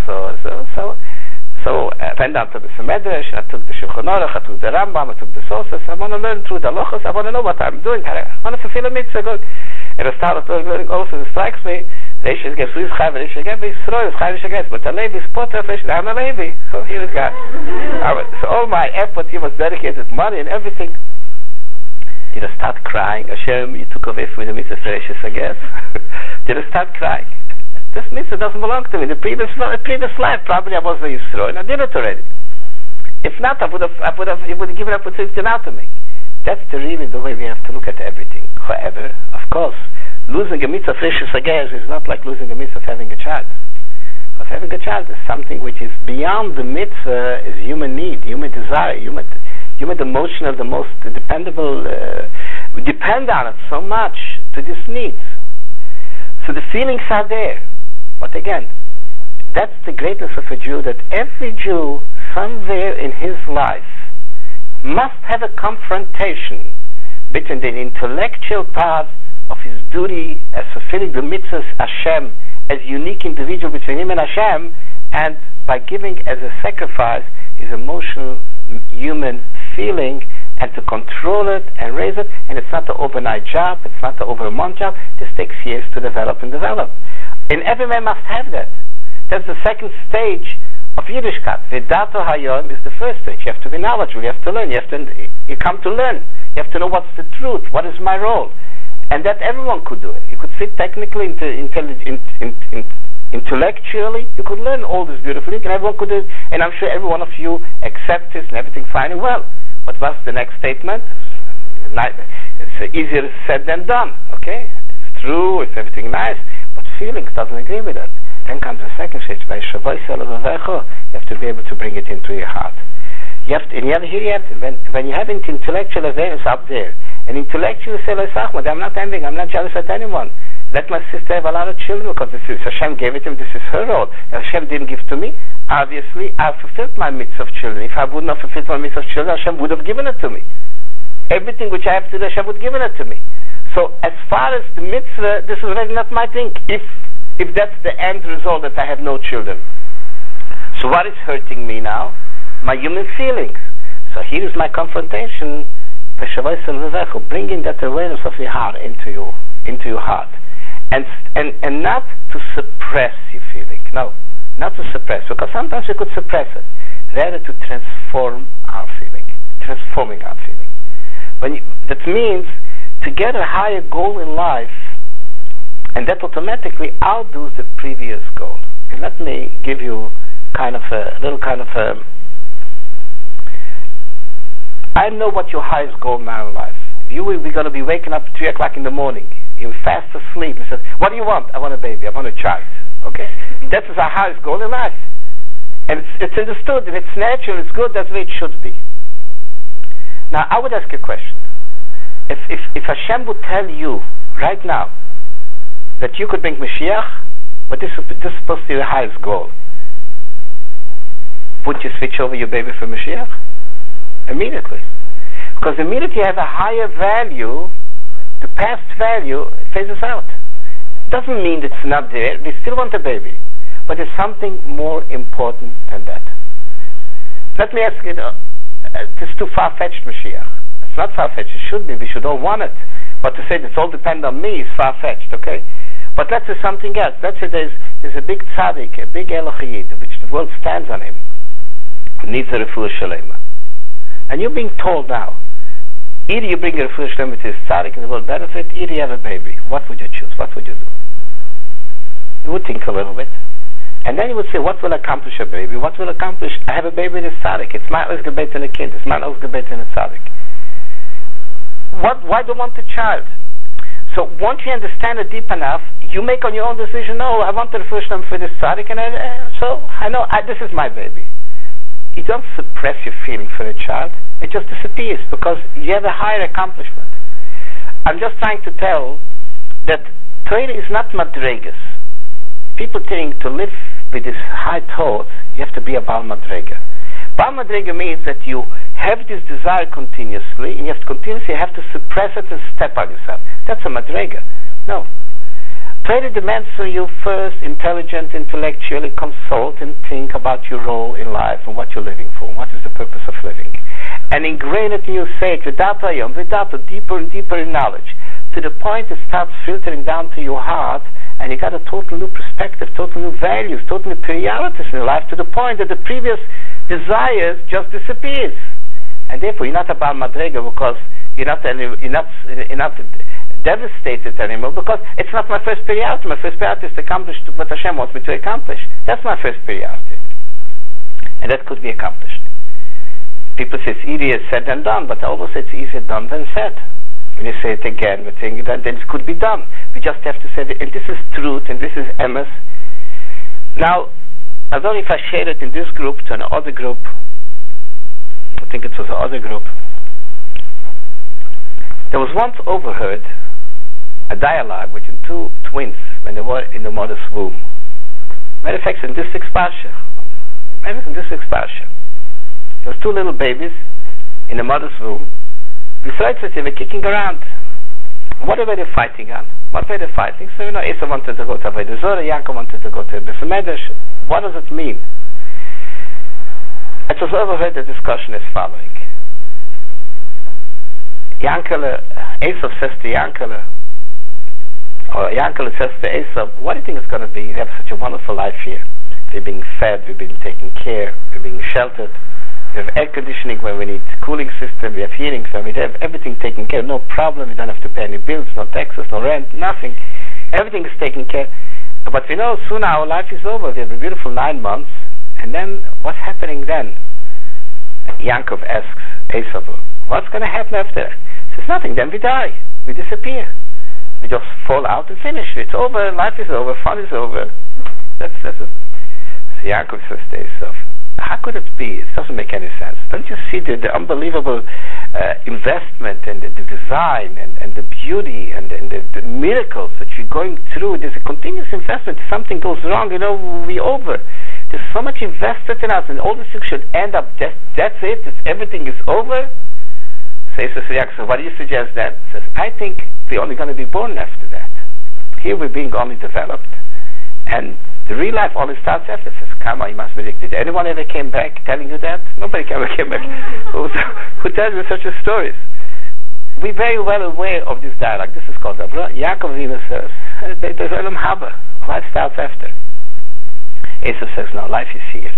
so I went down to the Medrash, I took the Shulchan Aruch, I took the Rambam, I took the sources. I want to learn through the halachas. I want to know what I'm doing. I want to fulfill a mitzvah. Good. And I started learning also. It strikes me. Reishis Agez, who is Chaim Reishis Agez? Yisroel is Chaim Reishis Agez, but a Levi is Potter of Reishis. I'm a Levi. So here it goes. So all my effort here was dedicated, money and everything. Did I start crying? Hashem, you took away from me the mitzvah Fereshis, I guess. Did I start crying? This mitzvah doesn't belong to me. In the previous life, probably I was a Yisro, and I did it already. If not, it would have given opportunity now to me. That's really the way we have to look at everything. However, of course, losing a mitzvah Fereshis, I guess, is not like losing a mitzvah of having a child. But having a child is something which is beyond the mitzvah, is human need, human desire, human emotional, the most dependable. We depend on it so much to this need. So the feelings are there. But again, that's the greatness of a Jew, that every Jew, somewhere in his life, must have a confrontation between the intellectual part of his duty as fulfilling the mitzvahs Hashem as unique individual between him and Hashem, and by giving as a sacrifice his emotional human feeling, and to control it and raise it. And it's not an overnight job, it's not an over a month job. This takes years to develop. And every man must have that. That's the second stage of Yiddishkeit. Vedato Hayom is the first stage. You have to be knowledgeable, you have to learn, you come to learn. You have to know what's the truth, what is my role. And that everyone could do it. You could sit technically, intellectually, you could learn all this beautifully, and everyone could do it. And I'm sure every one of you accepts this and everything fine and well. But what's the next statement? It's easier said than done, okay? It's true, it's everything nice, but feelings doesn't agree with it. Then comes the second stage, you have to be able to bring it into your heart. When you have intellectual awareness up there, and intellectually say, I'm not envying, I'm not jealous at anyone. Let my sister have a lot of children because Hashem gave it to him, this is her role. Hashem didn't give to me. Obviously, I fulfilled my mitzvah of children. If I would not fulfill my mitzvah of children, Hashem would have given it to me. Everything which I have to do, Hashem would have given it to me. So as far as the mitzvah, this is really not my thing. If that's the end result, that I have no children. So what is hurting me now? My human feelings. So here is my confrontation. Bringing that awareness of your heart into your heart. And not to suppress your feeling. No, not to suppress, because sometimes we could suppress it. Rather to transform our feeling. Transforming our feeling. That means to get a higher goal in life, and that automatically outdoes the previous goal. And let me give you I know what your highest goal now in life. You will be going to be waking up at 3 o'clock in the morning. You're fast asleep. You say, what do you want? I want a baby. I want a child. Okay? That is our highest goal in life. And it's understood. If it's natural, it's good, that's the way it should be. Now, I would ask a question. If Hashem would tell you right now that you could bring Mashiach, but this is supposed to be the highest goal, would you switch over your baby for Mashiach? Immediately. Because immediately you have a higher value, the past value phases out. Doesn't mean it's not there, we still want a baby. But there's something more important than that. Let me ask you, it's too far-fetched, Mashiach. It's not far-fetched, it should be, we should all want it. But to say it's all depend on me is far-fetched, okay? But let's say something else. Let's say there's a big tzaddik, a big Elohid, which the world stands on him, who needs a refuah shalema. And you're being told now, either you bring a refuah shalema to his tzaddik and the world benefit, either you have a baby. What would you choose? What would you do? You would think a little bit. And then you would say, what will accomplish a baby? What will accomplish? I have a baby in a tzaddik. It's my ausgebet in a kind. It's my ausgebet in a tzaddik. Why do you want a child? So once you understand it deep enough, you make on your own decision, no, I want the refuah shalema for this tzaddik, and so I know this is my baby. You don't suppress your feeling for a child. It just disappears because you have a higher accomplishment. I'm just trying to tell that Torah is not madregas. People think to live with this high thoughts, you have to be a Baal Madrega. Baal Madrega means that you have this desire continuously, and you have to suppress it and step on yourself. That's a Madrega. No. Torah demands from you first intellectually consult and think about your role in life and what you're living for, what is the purpose of living. And ingrain it in your sake, Vedato, deeper and deeper in knowledge, to the point it starts filtering down to your heart, and you got a total new perspective, total new values, total new priorities in life, to the point that the previous desires just disappears. And therefore, you're not a Baal Madrega because you're not devastated anymore, because it's not my first priority. My first priority is to accomplish what Hashem wants me to accomplish. That's my first priority. And that could be accomplished. People say it's easier said than done, but I always say it's easier done than said. When you say it again, we think that then it could be done. We just have to say that, and this is truth, and this is emes. Now, I don't know if I shared it in this group to another group. I think it was another group. There was once overheard a dialogue between two twins when they were in the mother's womb. Matter of fact, in this Parsha. There was two little babies in the mother's womb. Besides that, they were kicking around. What were they fighting on? What were they fighting? So, Esau wanted to go to Avodah Zorah, Yaakov wanted to go to Beis Medrash. What does it mean? It was overheard the discussion as following. Esau says to Yankele, or Yankele says to Esau, what do you think it's going to be? You have such a wonderful life here. We're being fed, we're being taken care, we're being sheltered. We have air conditioning when we need cooling system, we have heating, so we have everything taken care, no problem, we don't have to pay any bills, no taxes, no rent, nothing. Everything is taken care. But we know soon our life is over. We have a beautiful 9 months, and then what's happening then? Yaakov asks Esau, what's going to happen after that? He says, nothing, then we die, we disappear. We just fall out and finish. It's over, life is over, fun is over. That's it. So Yaakov says to Esau, how could it be? It doesn't make any sense. Don't you see the unbelievable investment and the design and the beauty and the miracles that you're going through? There's a continuous investment. If something goes wrong, we're over. There's so much invested in us, and all these things should end up, that's it, everything is over. So Esau says, Yaakov, what do you suggest then? He says, I think we're only going to be born after that. Here we're being only developed, and the real life only starts after. Says, come on, you must be ridiculous. Did anyone ever came back telling you that? Nobody ever came back. Who tells you such a stories? We're very well aware of this dialogue. This is called Yaakov Avinu says, there's Olam Haba. Life starts after. Esau says, no, life is here.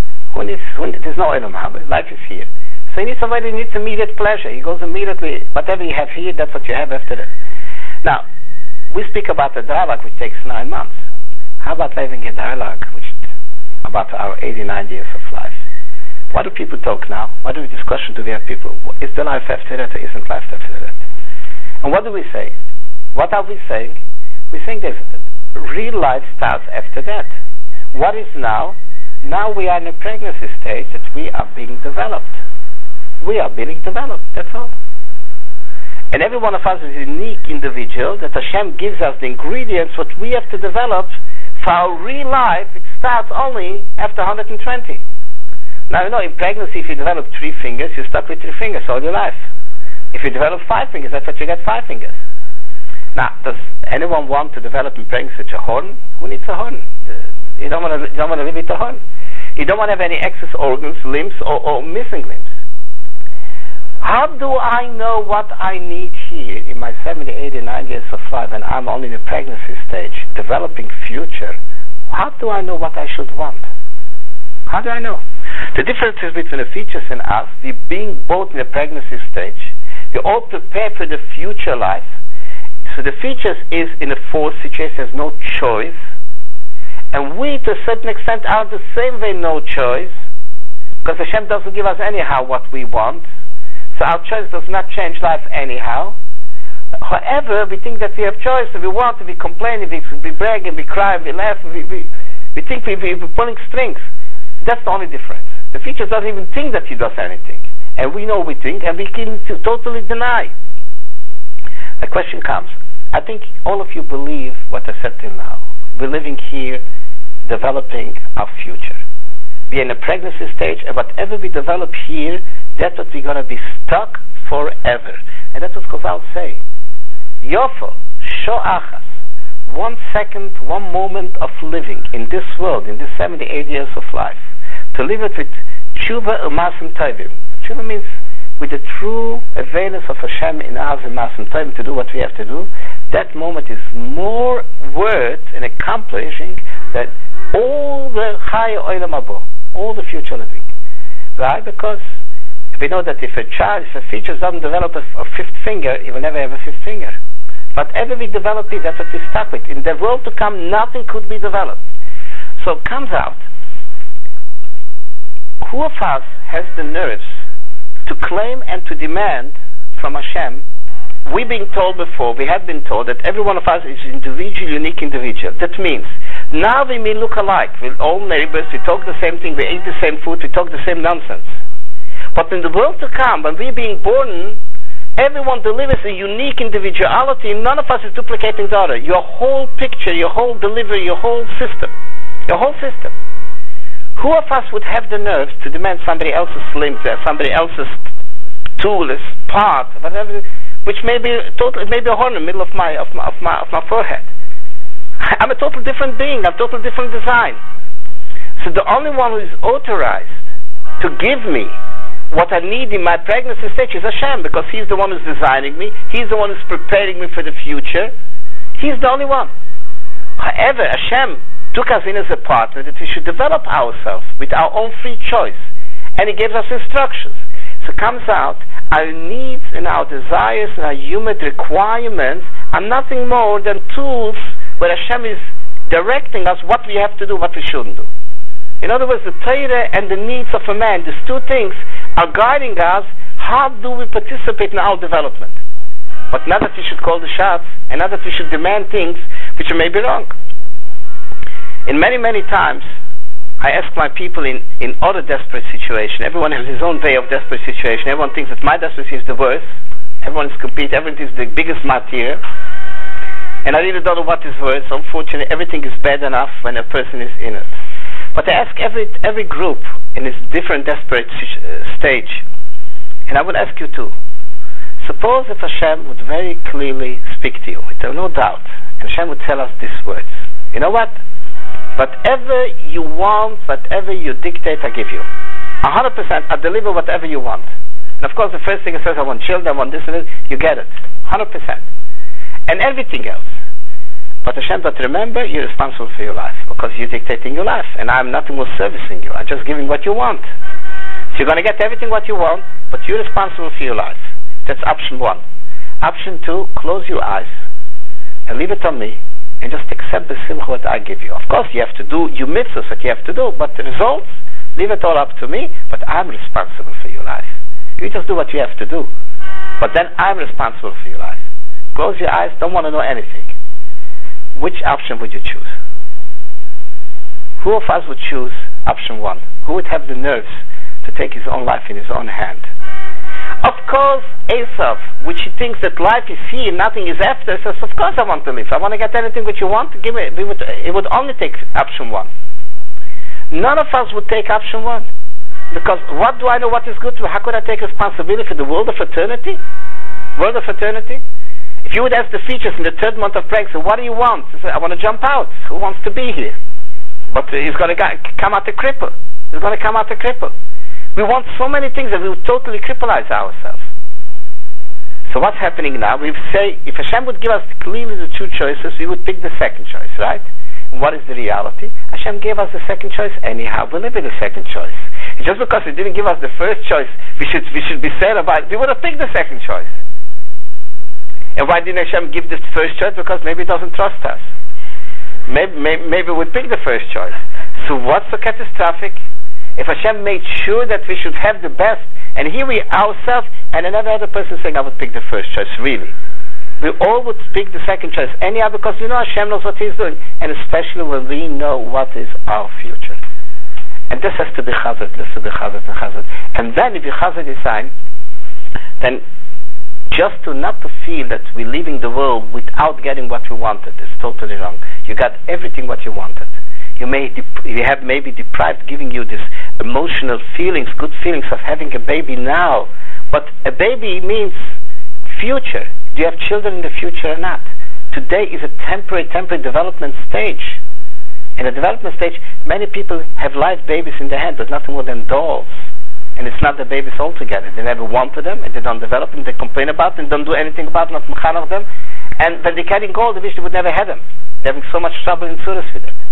There's no Olam Haba. Life is here. So he needs somebody who needs immediate pleasure. He goes immediately, whatever you have here, that's what you have after that. Now, we speak about a dialogue which takes 9 months. How about living a dialogue about our 89 years of life? What do people talk now? What discussion do we have people? Is there life after that or isn't life after that? And what do we say? What are we saying? We're saying that real life starts after that. What is now? Now we are in a pregnancy stage that we are being developed. We are being developed, that's all. And every one of us is a unique individual that Hashem gives us the ingredients what we have to develop. For our real life, it starts only after 120. Now, in pregnancy, if you develop 3 fingers, you're stuck with 3 fingers all your life. If you develop 5 fingers, that's what you get, 5 fingers. Now, does anyone want to develop in pregnancy such a horn? Who needs a horn? You don't want to live with a horn. You don't want to have any excess organs, limbs, or missing limbs. How do I know what I need here in my 70, 80, 90 years of life, and I'm only in the pregnancy stage, developing future? How do I know what I should want? How do I know? The difference is between the features and us. We're being both in the pregnancy stage. We're all prepared for the future life. So the features is in a forced situation, there's no choice. And we, to a certain extent, are the same way no choice, because Hashem doesn't give us anyhow what we want. So our choice does not change life anyhow. However, we think that we have choice, and we want, and we complain, and we brag, and we cry, and we laugh, and we think we're pulling strings. That's the only difference. The feature doesn't even think that he does anything. And we know we think, and we can totally deny. The question comes, I think all of you believe what I said till now. We're living here, developing our future. We're in a pregnancy stage, and whatever we develop here, that's what we're going to be stuck forever. And that's what Chazal say. Yofo, sho'achas, 1 second, 1 moment of living in this world, in this 78 years of life, to live it with tshuva u'masim tovim. Tshuva means with the true awareness of Hashem in us and masim tovim to do what we have to do. That moment is more worth in accomplishing that all the chaya olam haba, all the future living. Why? Because we know that if a fetus doesn't develop a fifth finger, he will never have a fifth finger. Whatever we develop it, that's what we're stuck with. In the world to come, nothing could be developed. So it comes out, who of us has the nerves to claim and to demand from Hashem? We've been told before, we have been told that every one of us is individual, unique individual. That means, now we may look alike. We're all neighbors, we talk the same thing, we eat the same food, we talk the same nonsense. But in the world to come, when we're being born, everyone delivers a unique individuality, and none of us is duplicating the other. Your whole picture, your whole delivery, your whole system. Your whole system. Who of us would have the nerves to demand somebody else's limb, somebody else's tool, part, whatever, which may be totally, maybe a horn in the middle of my forehead. I'm a total different being, I'm a total different design. So the only one who is authorized to give me what I need in my pregnancy stage is Hashem, because He's the one who's designing me, He's the one who's preparing me for the future. He's the only one. However, Hashem took us in as a partner that we should develop ourselves with our own free choice, and He gives us instructions. So it comes out, our needs and our desires and our human requirements are nothing more than tools where Hashem is directing us what we have to do, what we shouldn't do. In other words, the Torah and the needs of a man, these two things are guiding us. How do we participate in our development? But not that we should call the shots, and not that we should demand things which may be wrong. In many, many times, I ask my people in other desperate situations. Everyone has his own way of desperate situation. Everyone thinks that my desperation is the worst. Everyone is competing. Everything is the biggest material. And I really don't know what is worse. Unfortunately, everything is bad enough when a person is in it. But I ask every group in its different desperate stage, and I would ask you too. Suppose if Hashem would very clearly speak to you, with no doubt, and Hashem would tell us these words. You know what? Whatever you want, whatever you dictate, I give you. 100%, I deliver whatever you want. And of course, the first thing it says, I want children, I want this and this, you get it. 100%. And everything else. But Hashem, but remember, you're responsible for your life, because you're dictating your life, and I'm nothing more servicing you. I'm just giving what you want. So you're going to get everything what you want, but you're responsible for your life. That's option one. Option two, close your eyes and leave it on me, and just accept the simcha what I give you. Of course, you have to do your mitzvahs that you have to do, but the results, leave it all up to me, but I'm responsible for your life. You just do what you have to do, but then I'm responsible for your life. Close your eyes, don't want to know anything. Which option would you choose? Who of us would choose option one? Who would have the nerves to take his own life in his own hand? Of course, Esav, which he thinks that life is here, nothing is after, says, of course I want to live. I want to get anything which you want, give it. It would only take option one. None of us would take option one. Because what do I know what is good? How could I take responsibility for the world of eternity? World of eternity? If you would ask the features in the third month of pregnancy, what do you want? He said, I want to jump out. Who wants to be here? But he's going to come out a cripple. He's going to come out a cripple. We want so many things that we would totally crippleize ourselves. So what's happening now? We say, if Hashem would give us clearly the two choices, we would pick the second choice, right? And what is the reality? Hashem gave us the second choice anyhow. We live in the second choice. And just because He didn't give us the first choice, we should be sad about it. We would have picked the second choice. And why didn't Hashem give the first choice? Because maybe He doesn't trust us. Maybe we'd pick the first choice. So what's so catastrophic? If Hashem made sure that we should have the best, and here we ourselves, and another other person saying, I would pick the first choice, really. We all would pick the second choice anyhow, because we know Hashem knows what He's doing, and especially when we know what is our future. And this has to be chazed, this has to be chazed and chazed. And then if you chazed the sign, then just not to feel that we're leaving the world without getting what we wanted is totally wrong. You got everything what you wanted. You have maybe deprived giving you this emotional feelings, good feelings of having a baby now. But a baby means future. Do you have children in the future or not? Today is a temporary development stage. In the development stage, many people have live babies in their hand, but nothing more than dolls. And it's not the babies altogether. They never wanted them, and they don't develop them, they complain about them, don't do anything about them, not mechanach them. And when they're getting old, they wish they would never have them. They're having so much trouble in Suras with it.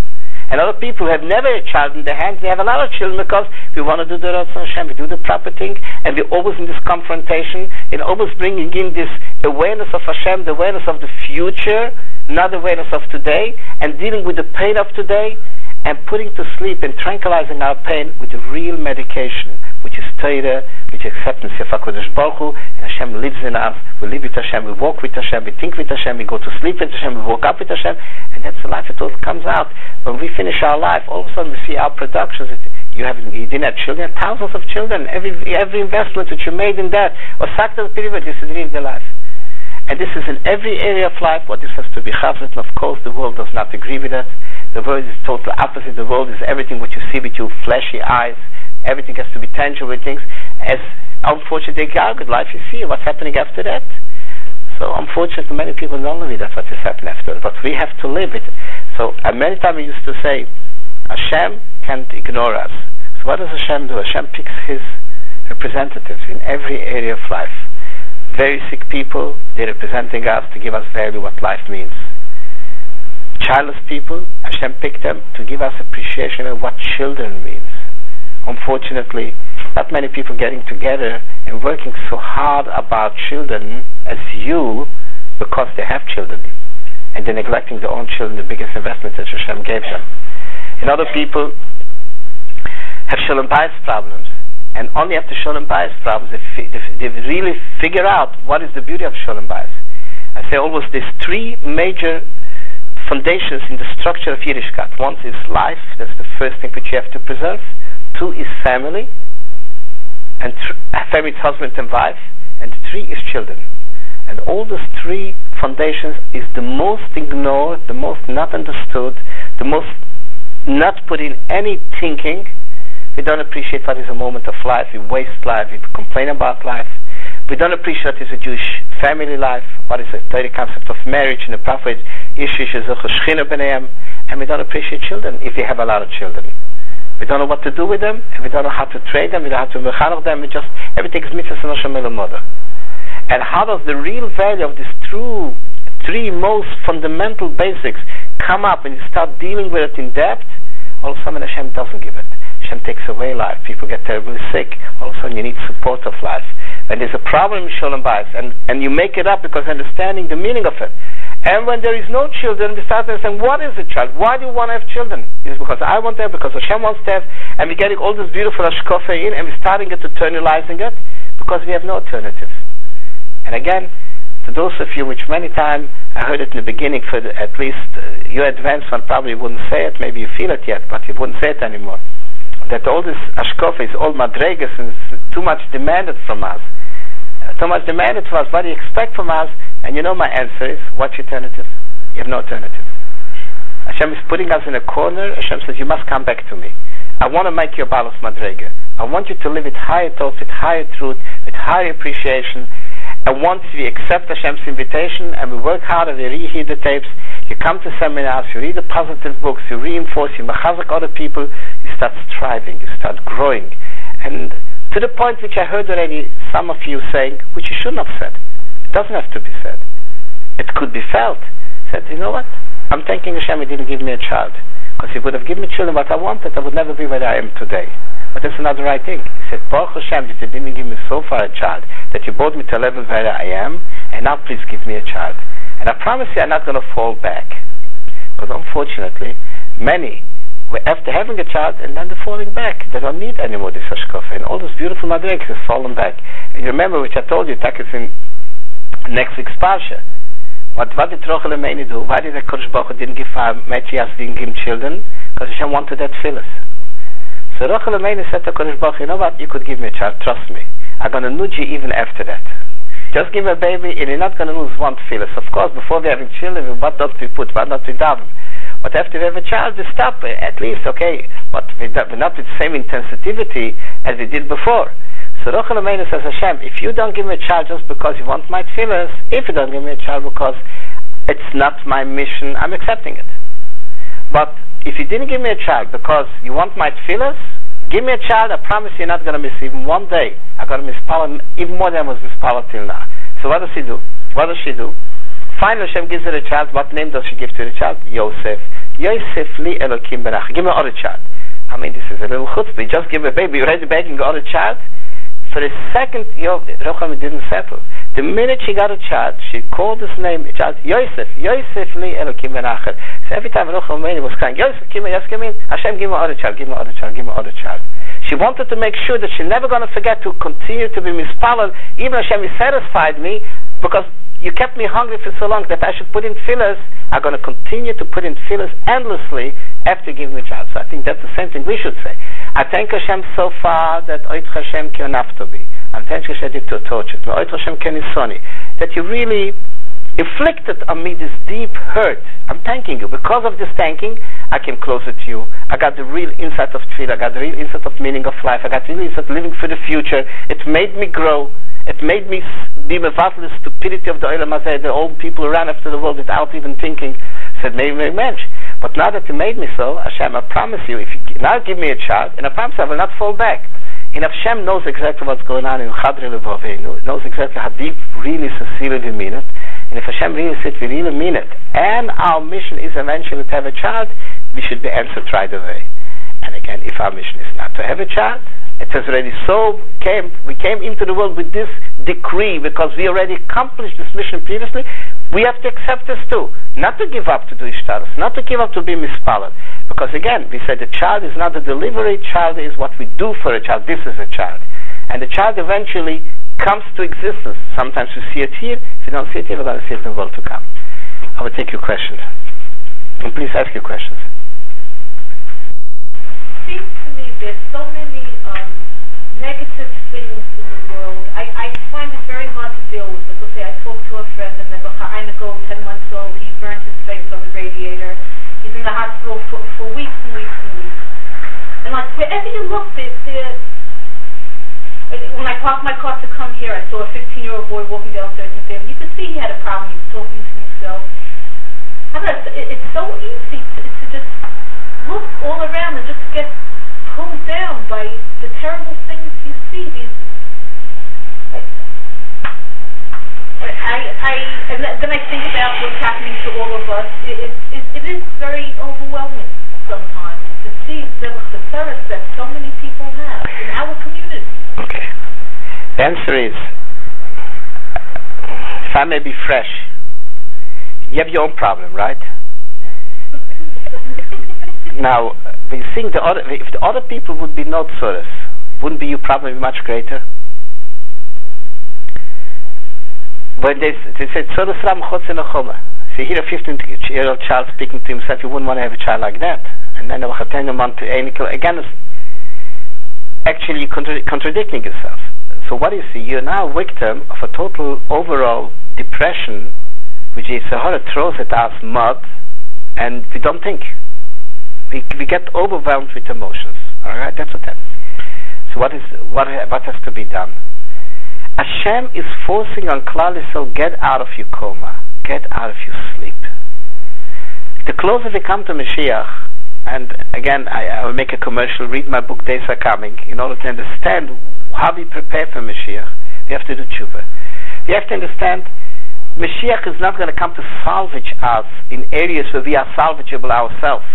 And other people who have never a child in their hands, they have a lot of children because we want to do the Ratzon Hashem, we do the proper thing, and we're always in this confrontation, and always bringing in this awareness of Hashem, the awareness of the future, not awareness of today, and dealing with the pain of today, and putting to sleep and tranquilizing our pain with the real medication, which is Torah, which is acceptance of HaKadosh Baruch Hu, and Hashem lives in us. We live with Hashem, we walk with Hashem, we think with Hashem, we go to sleep with Hashem, we woke up with Hashem, and that's the life. It all comes out. When we finish our life, all of a sudden we see our productions. You didn't have children, thousands of children. Every investment that you made in that, or sakta period, this is really the life. And this is in every area of life what this has to be chazet. Of course, the world does not agree with that. The world is total opposite. The world is everything what you see with your fleshy eyes. Everything has to be tangible things. As unfortunately, good life you see, what's happening after that. So unfortunately, many people don't believe that's what is happening after that. But we have to live it. So many times we used to say, Hashem can't ignore us. So what does Hashem do? Hashem picks His representatives in every area of life. Very sick people, they're representing us to give us value what life means. Childless people, Hashem picked them to give us appreciation of what children means. Unfortunately, not many people getting together and working so hard about children as you because they have children. And they're neglecting their own children, the biggest investment that Hashem gave them. And other people have shalom bayis problems. And only after shalom bayis problems, they really figure out what is the beauty of shalom bayis. I say always there's three major foundations in the structure of Yiddishkeit. One is life, that's the first thing which you have to preserve. Two is family, and family is husband and wife, and three is children. And all those three foundations is the most ignored, the most not understood, the most not put in any thinking. We don't appreciate what is a moment of life. We waste life. We complain about life. We don't appreciate what is a Jewish family life, what is the Torah concept of marriage, and the prophet and we don't appreciate children if we have a lot of children. We don't know what to do with them, and we don't know how to trade them, we don't know how to mechanech them, everything is mitzvah and mother. And how does the real value of these three most fundamental basics come up when you start dealing with it in depth? All of a sudden Hashem doesn't give it. Hashem takes away life. People get terribly sick. All of a sudden you need support of life. When there's a problem in shalom bayis, and you make it up because understanding the meaning of it. And when there is no children, we start to understand what is a child? Why do you want to have children? Is it because I want to have, because Hashem wants to have, and we're getting all this beautiful hashkafa in, and we're starting it, internalizing it, because we have no alternative. And again, to those of you which many times, I heard it in the beginning, for at least your advanced one probably wouldn't say it, maybe you feel it yet, but you wouldn't say it anymore. That all this hashkafa is all madregas, and it's too much demanded from us. Too much demanded from us. What do you expect from us? And you know my answer is, what's your alternative? You have no alternative. Hashem is putting us in a corner. Hashem says, you must come back to me. I want to make you a balos madrega. I want you to live with higher thoughts, with higher truth, with higher appreciation. And once we accept Hashem's invitation and we work hard and we rehear the tapes, you come to seminars, you read the positive books, you reinforce, you machazak other people, you start striving, you start growing. And to the point which I heard already some of you saying, which you shouldn't have said. It doesn't have to be said. It could be felt. Said, you know what? I'm thanking Hashem He didn't give me a child. Because He would have given me children what I wanted, I would never be where I am today. But that's another right thing. He said, Baruch Hashem, that You didn't give me so far a child, that You brought me to a level where I am, and now please give me a child. And I promise you I'm not going to fall back. Because unfortunately, many were after having a child and then they're falling back. They don't need any more this hashkafa. And all those beautiful madrigas have fallen back. And you remember which I told you, that is in next week's parsha. What did Rochel Ameini do? Why did the Kodesh Baruch Hu didn't give Matthias, didn't give him children? Because Hashem wanted that phyllis. So Rochel Ameini said to Kodesh Baruch Hu, you know what? You could give me a child, trust me. I'm going to nudge you even after that. Just give me a baby and you're not going to lose one phyllis. Of course, before we having children, what not we put, what not we daven. But after we have a child, we stop at least, okay, but we're not with the same intensity as we did before. So Rochel Ameinu says, Hashem, if you don't give me a child just because you want my tefillas, if you don't give me a child because it's not my mission, I'm accepting it. But if you didn't give me a child because you want my tefillas, give me a child, I promise you're not going to miss even one day. I'm going to miss Pala even more than I was miss Pala till now. So what does he do? What does she do? Finally, Hashem gives her a child. What name does she give to the child? Yosef. Yosef li Elokim benach. Give me another child. I mean, this is a little chutzpah. You just give a baby, you're already begging another child. For a second, Rucham didn't settle. The minute she got a child, she called his name, child, Yosef. Yosef li Elokim benach. So every time Rucham was crying, Yosef, come in, Hashem, give me another child, give me another child, give me another child. She wanted to make sure that she's never going to forget to continue to be mispalel. Even Hashem is satisfied me, because you kept me hungry for so long that I should put in fillers. I'm going to continue to put in fillers endlessly after giving me a child. So I think that's the same thing we should say. I thank Hashem so far that Oit Hashem can after me. I thank Hashem to torture me. Oit Hashem can is sunny. That you really inflicted on me this deep hurt. I'm thanking you. Because of this thanking, I came closer to you. I got the real insight of tefillah. I got the real insight of meaning of life. I got the real insight of living for the future. It made me grow. It made me be mevatel the stupidity of the Olam Hazeh. The old people ran after the world without even thinking. Said, maybe mensch. But now that you made me so, Hashem, I promise you, if you now give me a child, and I promise I will not fall back. And Hashem knows exactly what's going on in Chadri Levavenu, knows exactly how deep, really, sincerely we mean it. And if Hashem really said we really mean it, and our mission is eventually to have a child, we should be answered right away. And again, if our mission is not to have a child, it has already we came into the world with this decree because we already accomplished this mission previously. We have to accept this too. Not to give up to do ishtaros, not to give up to be mispalel. Because again, we said the child is not a delivery, child is what we do for a child. This is a child. And the child eventually comes to existence. Sometimes we see it here. If you don't see it here, we're going to see it in the world to come. I will take your questions. And please ask your questions. It seems to me there's so many negative things in the world. I find it very hard to deal with it. Let's say I spoke to a friend and there's a Ha'iniko, 10 months old. He burnt his face on the radiator. He's in the hospital for weeks and weeks and weeks. And like wherever you look, when I parked my car to come here, I saw a 15-year-old boy walking downstairs and you could see he had a problem. He was talking to himself. It's so easy to just look all around and just get pulled down by the terrible things you see. And then I think about what's happening to all of us. It is very overwhelming sometimes to see the thirst that so many people have in our community. Okay. The answer is, if I may be fresh, you have your own problem, right? Now, we think if the other people would be not tzoros, wouldn't be your problem be much greater? When they said tzoros ram chotze nechoma, if you hear a 15-year-old child speaking to himself, you wouldn't want to have a child like that. And then again, actually you're contradicting yourself. So what do you see? You're now a victim of a total overall depression, which is Sahara throws at us mud, and we don't think. We get overwhelmed with emotions. All right, that's what happens. So what has to be done? Hashem is forcing on Klal Yisrael, get out of your coma, get out of your sleep. The closer we come to Mashiach, and again, I will make a commercial. Read my book, Days Are Coming, in order to understand how we prepare for Mashiach. We have to do tshuva. We have to understand Mashiach is not going to come to salvage us in areas where we are salvageable ourselves.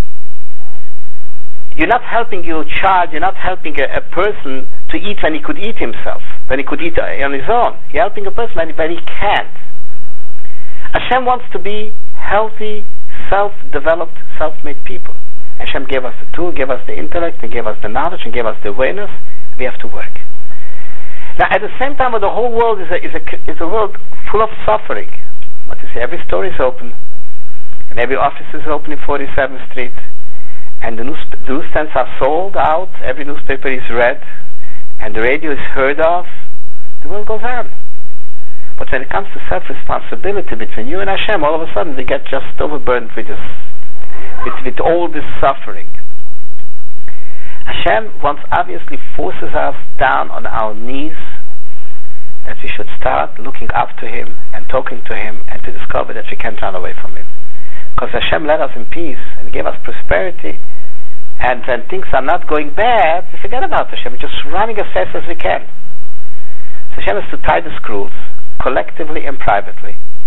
You're not helping your child, you're not helping a person to eat when he could eat himself, when he could eat on his own. You're helping a person when he can't. Hashem wants to be healthy, self-developed, self-made people. Hashem gave us the tool, gave us the intellect, and gave us the knowledge, and gave us the awareness. We have to work. Now, at the same time, the whole world is a world full of suffering. What you see, every store is open, and every office is open in 47th Street, and the newsstands are sold out, every newspaper is read, and the radio is heard of. The world goes on. But when it comes to self-responsibility between you and Hashem, all of a sudden we get just overburdened with all this suffering. Hashem obviously forces us down on our knees, that we should start looking up to Him and talking to Him, and to discover that we can't run away from Him. Because Hashem led us in peace and gave us prosperity, and when things are not going bad, we forget about Hashem. We're just running as fast as we can. So Hashem has to tie the screws, collectively and privately.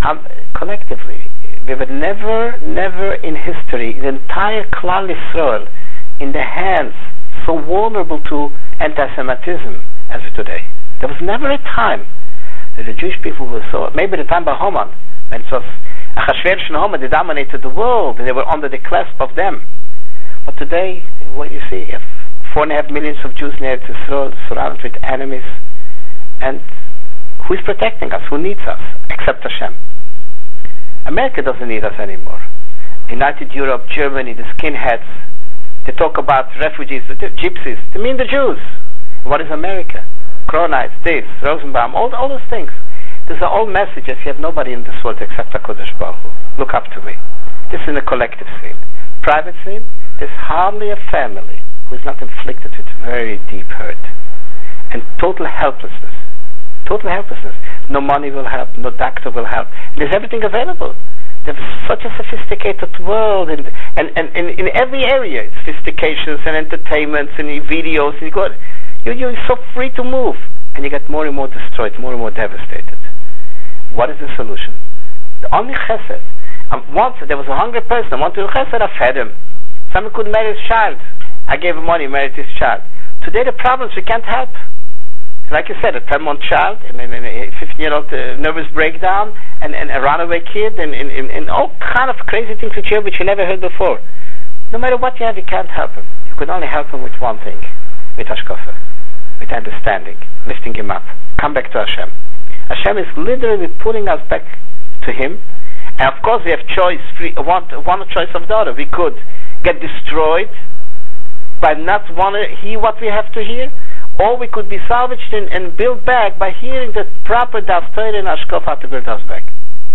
collectively. We were never in history, the entire Klal Yisrael, in the hands so vulnerable to anti-Semitism as today. There was never a time that the Jewish people were so, maybe the time by Haman, when it was Achashverosh and Haman, they dominated the world, and they were under the clasp of them. But today, what you see, you have 4.5 million of Jews in Eretz Yisrael, surrounded with enemies, and who is protecting us? Who needs us? Except Hashem. America doesn't need us anymore. United Europe, Germany, the skinheads, they talk about refugees, the gypsies. They mean the Jews. What is America? Kronites, this, Rosenbaum, all those things. These are all messages. You have nobody in this world except HaKadosh Baruch Hu. Look up to me. This is in a collective scene. Private scene, there's hardly a family who is not inflicted with very deep hurt and total helplessness. Total helplessness. No money will help, no doctor will help. There's everything available. There's such a sophisticated world, and in every area, sophistications and entertainments and videos, and you're so free to move, and you get more and more destroyed, more and more devastated. What is the solution? The only chesed. Once there was a hungry person, I wanted to chesed, I fed him. Someone couldn't marry his child. I gave him money, married his child. Today the problems we can't help. Like you said, a 10-month child, and a 15-year-old nervous breakdown, and a runaway kid, and all kind of crazy things which you never heard before. No matter what you have, you can't help him. You could only help him with one thing, with hashkafa, with understanding, lifting him up. Come back to Hashem. Hashem is literally pulling us back to Him. And of course we have choice, one choice of the other. We could get destroyed by not want to hear what we have to hear, or we could be salvaged and built back by hearing the proper Daf Torah and Hashkafa how to build us back.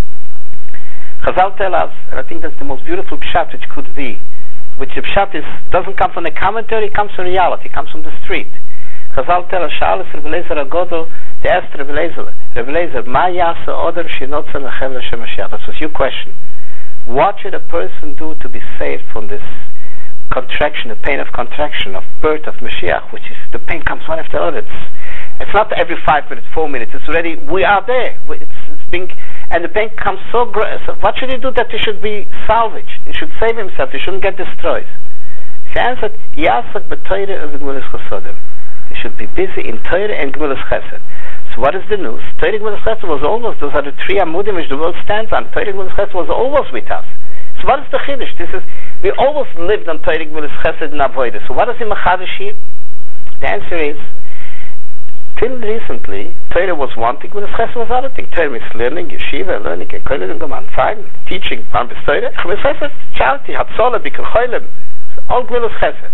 Chazal tell us, and I think that's the most beautiful pshat which could be, which the pshat doesn't come from the commentary, it comes from reality, it comes from the street. Chazal tell us, Sha'alis Rebbe Eliezer HaGodol, they asked Rebbe Eliezer, Ma yasa oder shinotza lechem l'Shem Mashiach? That was your question. What should a person do to be saved from this contraction, the pain of contraction, of birth of Mashiach, which is, the pain comes one after the other. It's not every 5 minutes, 4 minutes, it's already, we are there. It's being, and the pain comes so great. So what should he do that he should be salvaged? He should save himself, he shouldn't get destroyed. She answered, Yasak b'Torah v'Gemilas Chasodim. He should be busy in Torah and Gemilas Chesed. So what is the news? Torah and Gemilas Chesed was almost, those are the 3 amudim which the world stands on. Torah and Gemilas Chesed was always with us. So what is the chiddush? We always lived on Torah, Gemilas Chesed, and Avodah. So what is in Machadish here? The answer is, till recently, Torah was one thing, Gemilas Chesed was other thing. Torah means learning, yeshiva, learning, fine, teaching, Gemilas Chesed, charity, Hatzolah, Bikkur Cholim, all Gemilas Chesed.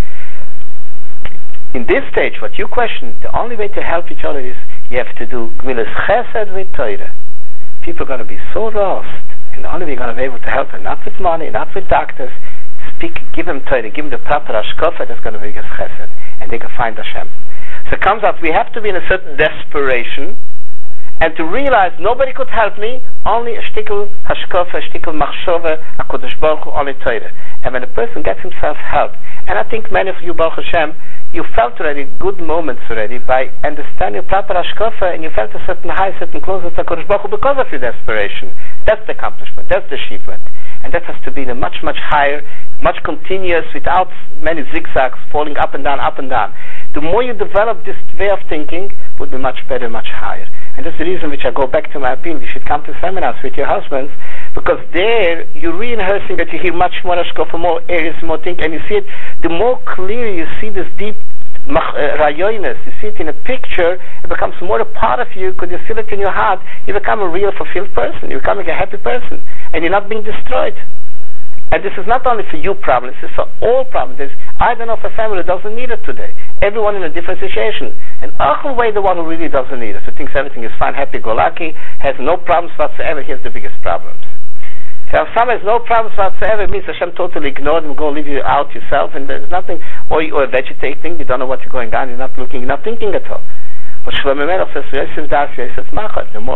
In this stage, what you question, the only way to help each other is you have to do Gemilas Chesed with Torah. People are going to be so lost, and the only way you're going to be able to help them, not with money, not with doctors, give them Torah, give them the proper Hashkafa that's going to bring us Chesed, and they can find Hashem. So it comes out, we have to be in a certain desperation, and to realize nobody could help me, only a shtickle Hashkafa, a shtickle Machshova, a Kodesh Baruch Hu, only Torah. And when a person gets himself help, and I think many of you, Baruch Hashem, you felt already good moments already by understanding proper Hashkafa, and you felt a certain high, certain closeness to HaKadosh Baruch Hu because of your desperation. That's the accomplishment, that's the achievement. And that has to be in a much, much higher, much continuous, without many zigzags, falling up and down, up and down. The more you develop this way of thinking, would be much better, much higher. And that's the reason which I go back to my appeal. You should come to seminars with your husbands, because there you're rehearsing that you hear much more Hashkafa, more areas, more things, and you see it, the more clear you see this deep rayonis, you see it in a picture, it becomes more a part of you, because you feel it in your heart, you become a real fulfilled person, you become like a happy person, and you're not being destroyed. And this is not only for you problems, this is for all problems. I don't know if a family doesn't need it today. Everyone in a different situation. And Achel way the one who really doesn't need it, who thinks everything is fine, happy-go-lucky, has no problems whatsoever, he has the biggest problems. So if someone has no problems whatsoever, it means Hashem totally ignored him, go leave you out yourself, and there's nothing, or vegetating, you don't know what's going on, you're not looking, you're not thinking at all. But Shlomo Melech says, Yosef Das, Yosef Machat, the more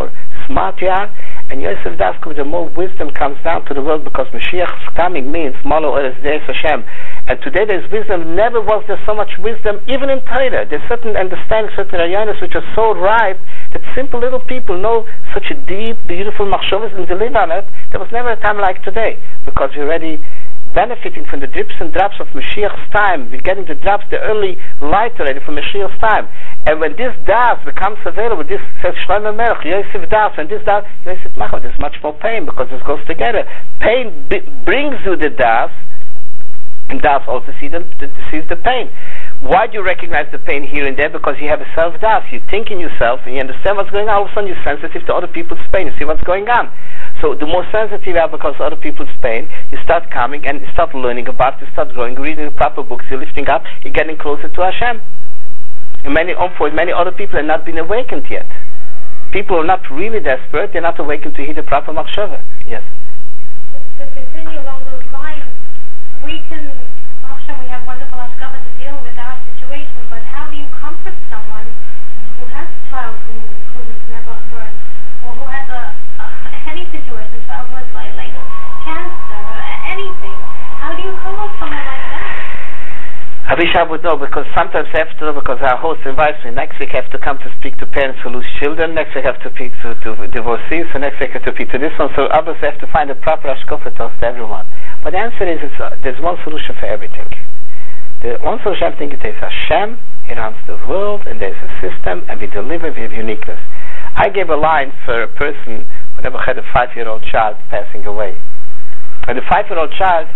smart you are. And Yosef Dafka, the more wisdom comes down to the world, because Mashiach's coming means Malo Eres Deis Hashem. And today there's wisdom. Never was there so much wisdom, even in Torah. There's certain understanding, certain rayanas which are so ripe that simple little people know such a deep, beautiful machshavas and they live on it. There was never a time like today, because we're already benefiting from the drips and drops of Mashiach's time. We're getting the drops, the early light already from Mashiach's time. And when this das becomes available, this says Shlomo Melech, Yosef das, when this das, Yosef Machav, there's much more pain, because this goes together. Pain brings you the das, and das also sees the pain. Why do you recognize the pain here and there? Because you have a self-das. You think in yourself, and you understand what's going on. All of a sudden you're sensitive to other people's pain. You see what's going on. So the more sensitive you are because of other people's pain, you start coming and you start learning about it, you start growing, reading the proper books, you're lifting up, you're getting closer to Hashem. And many other people have not been awakened yet. People are not really desperate, they're not awakened to hear the proper machshava. Yes? To continue along those lines, we have wonderful hashkafa to deal with our situation, but how do you comfort someone who has a child who is never burned, or who has any situation, child who has like cancer, anything? How do you comfort someone like that? I wish I would know, because sometimes I have to know, because our host invites me. Next week I have to come to speak to parents who lose children. Next week I have to speak to divorcees. So next week I have to speak to this one. So others have to find a proper hashkafa to everyone. But the answer is, there's one solution for everything. The one solution I think it is Hashem. He runs the world, and there's a system, and we deliver with uniqueness. I gave a line for a person who never had a 5-year-old child passing away. And the 5-year-old child,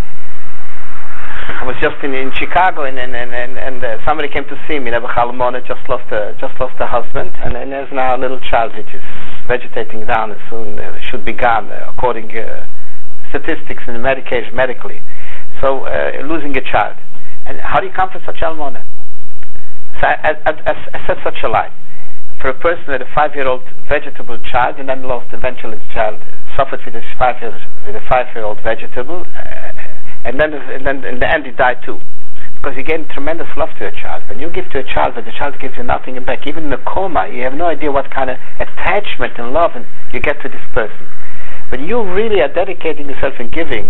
I was just in Chicago, and somebody came to see me. Nebuchadnezzar Almona just lost a husband, and there's now a little child which is vegetating down and soon should be gone, according statistics and medication medically. So losing a child, and how do you comfort such Almona? So I said such a line for a person with a 5-year-old vegetable child, and then lost eventually the child, suffered with a 5-year-old vegetable. And then in the end he died too, because you gave tremendous love to a child. When you give to a child, but the child gives you nothing back, even in a coma, you have no idea what kind of attachment and love you get to this person. When you really are dedicating yourself and giving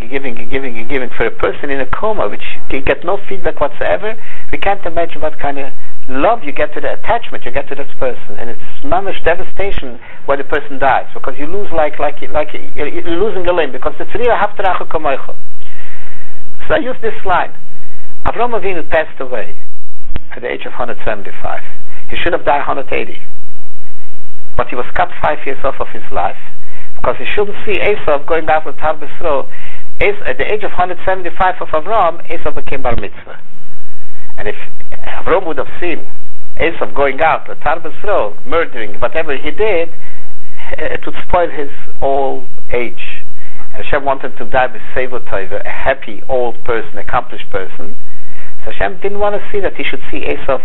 for a person in a coma, which you get no feedback whatsoever, we can't imagine what kind of love you get to the attachment you get to this person. And it's mamish devastation when the person dies, because you lose like you're losing a limb, because it's real haftarach kamoicha. So I use this line. Avraham Avinu passed away at the age of 175. He should have died 180. But he was cut 5 years off of his life, because he shouldn't see Esav going out with Har Besro. At the age of 175 of Avraham, Esav became Bar Mitzvah. And if Avraham would have seen Esav going out with Har Besro, murdering, whatever he did, it would spoil his old age. And Hashem wanted to die with Seivot Toiva, a happy old person, accomplished person. So Hashem didn't want to see that he should see Esav's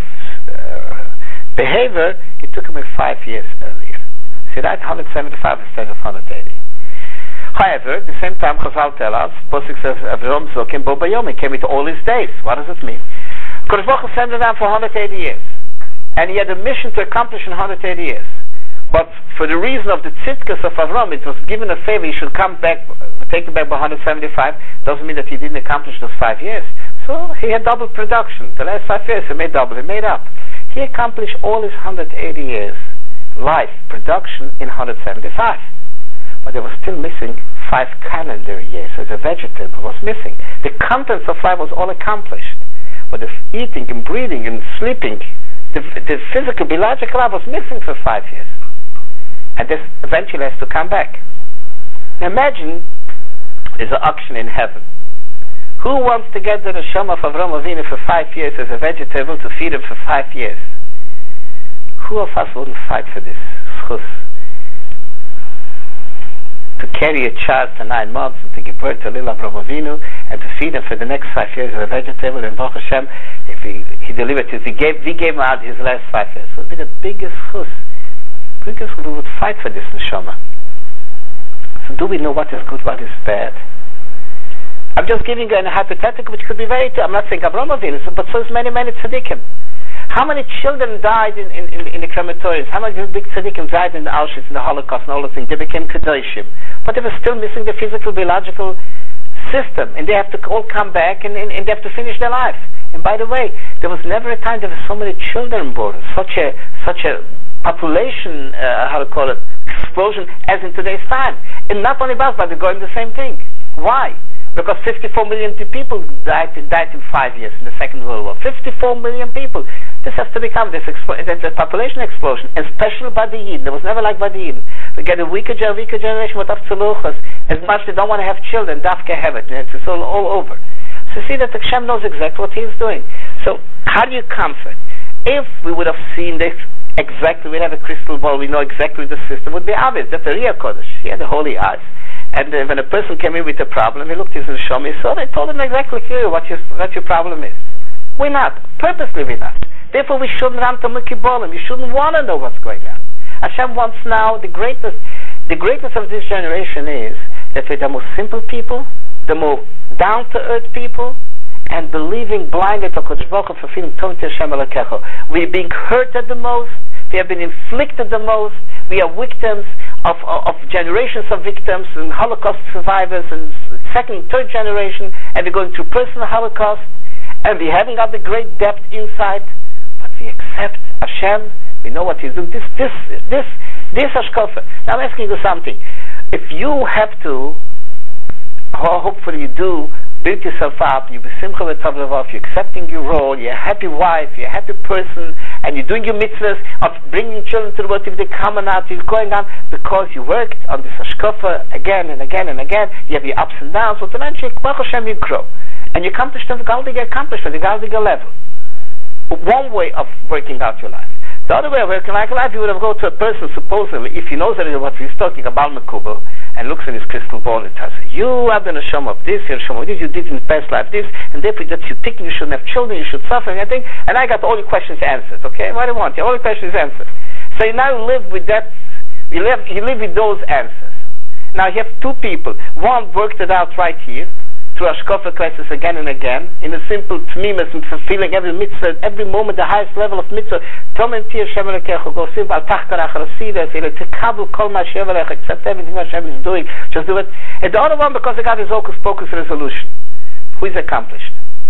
behavior. He took him 5 years earlier. So he died 175 instead of 180. However, at the same time, Chazal tell us, Posuk says, Avraham Zokim Bo Bayom, he came into all his days. What does it mean? Kodesh Baruch Hu sent him down for 180 years. And he had a mission to accomplish in 180 years. But for the reason of the tzidkas of Avram, it was given a favor, he should come back, take it back by 175, doesn't mean that he didn't accomplish those 5 years. So he had double production. The last 5 years he made double, he made up. He accomplished all his 180 years life production in 175. But there was still missing 5 calendar years as a vegetable was missing. The contents of life was all accomplished. But the eating and breathing and sleeping, the physical, biological life was missing for 5 years. And this eventually has to come back. Now imagine there's an auction in heaven. Who wants to get the neshama of Avraham Avinu for 5 years as a vegetable to feed him for 5 years? Who of us wouldn't fight for this schus? To carry a child for 9 months and to give birth to little Avraham Avinu and to feed him for the next 5 years as a vegetable, and Baruch Hashem, if he delivered it, we gave him out his last 5 years. It would be the biggest schus. Because we would fight for this neshama. So do we know what is good, what is bad? I'm just giving you a hypothetical which could be very true. I'm not saying Avraham Avinu, but so is many tzaddikim. How many children died in the crematoriums? How many big tzaddikim died in the Auschwitz, in the Holocaust, and all those things? They became kedoshim, but they were still missing the physical, biological system, and they have to all come back and they have to finish their life. And by the way, there was never a time there were so many children born, such a population, explosion as in today's time. And not only us, but they're going the same thing. Why? Because 54 million people died in 5 years in the Second World War. 54 million people. This has to become there's a population explosion, especially by the Yidden. It was never like by the Yidden. We get a weaker generation with Afzaluchas. As much they don't want to have children, Dafke have it. It's all over. So see that Hashem knows exactly what He is doing. So how do you comfort? If we would have seen this exactly, we'd have a crystal ball, we know exactly the system, would be obvious. That's the Riyah Kodesh. He had the holy eyes. And when a person came in with a problem, he looked at his neshama, he saw, they told him exactly clearly what your problem is. We're not. Purposely we're not. Therefore we shouldn't run to Mekibolim. You shouldn't want to know what's going on. Hashem wants now, the greatness of this generation is that we're the most simple people, the more down-to-earth people, and believing blindly to Kodesh Baruch Hu, fulfilling Tov to Hashem Elokecho. We're being hurted the most, we have been inflicted the most, we are victims of generations of victims and Holocaust survivors and second, third generation, and we're going through personal Holocaust, and we're having got the great depth inside, but we accept Hashem, we know what He's doing. This Hashkafa. Now I'm asking you something. If you have to, hopefully you do, build yourself up, you be simcha v'tov levav, you're accepting your role, you're a happy wife, you're a happy person, and you're doing your mitzvahs of bringing children to the world, if they come or not, you're going on, because you worked on this hashkafa again and again and again, you have your ups and downs, so eventually, Baruch Hashem, you grow. And you accomplish the galdige accomplishment, the galdige level. One way of working out your life. The other way of working out your life, you would have go to a person, supposedly, if he knows already what he's talking about, Mekubal, and looks in his crystal ball and tells you have been a neshama of this, you're a neshama of this, you did in the past life this, and therefore that you think you shouldn't have children, you should suffer and everything, and I got all your questions answered, okay? What do you want? All your questions answered. So you now live with that, you live with those answers. Now you have two people. One worked it out right here, through Hashkafa classes again and again, in a simple tmimus and fulfilling every mitzvah, every moment, the highest level of mitzvah. Tomen tir Hashem Elokecho, go simple, al tachtarach rasides, tekabel kol ma shevelech, accept everything Hashem is doing, just do it. And the other one, because he got his hocus pocus resolution, who is accomplished.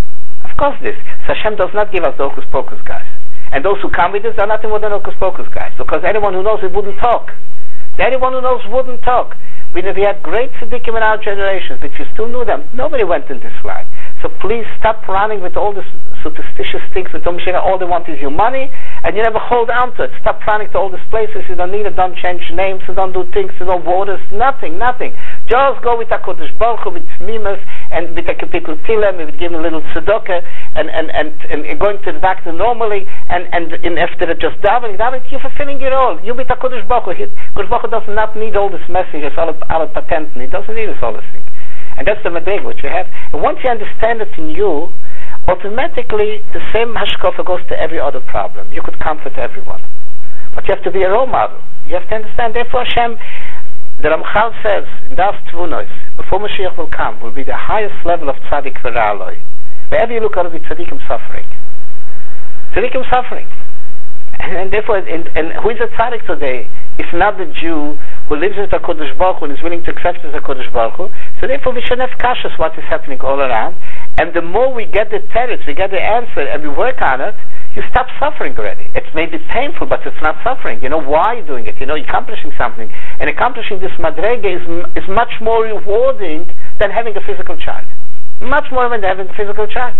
Of course this. So Hashem does not give us the hocus pocus guys. And those who come with us are nothing more than hocus pocus guys, because anyone who knows it wouldn't talk. Anyone who knows wouldn't talk. We had great tzaddikim in our generations, but you still knew them. Nobody went in this line. So please stop running with all these superstitious things. With all they want is your money, and you never hold on to it. Stop running to all these places. You don't need it. Don't change names. You don't do things. You don't borders. Nothing. Just go with HaKadosh Baruch Hu, with Tmimus, and with a kapitel Tilem, with giving a little tzedakah, and going to the doctor normally, and after that just davening, you're fulfilling your role. You with HaKadosh Baruch Hu. HaKadosh Baruch Hu does not need all these messages, all patent. He doesn't need all this thing. And that's the madrig which we have. And once you understand it in you, automatically the same hashkafa goes to every other problem. You could comfort everyone. But you have to be a role model. You have to understand. Therefore Hashem, the Ramchal says, in Das Tvunos, before Mashiach will come, will be the highest level of tzaddik v'ra'aloi. Wherever you look, there will be tzaddikim suffering. Tzaddikim suffering. And therefore, and who is a tzaddik today? If not the Jew who lives with the Kodesh Baruch Hu and is willing to accept the Kodesh Baruch Hu. So therefore we should have kashas what is happening all around. And the more we get the teretz, we get the answer, and we work on it, you stop suffering already. It may be painful, but it's not suffering. You know why you're doing it. You know you're accomplishing something. And accomplishing this madrega is much more rewarding than having a physical child. Much more than having a physical child.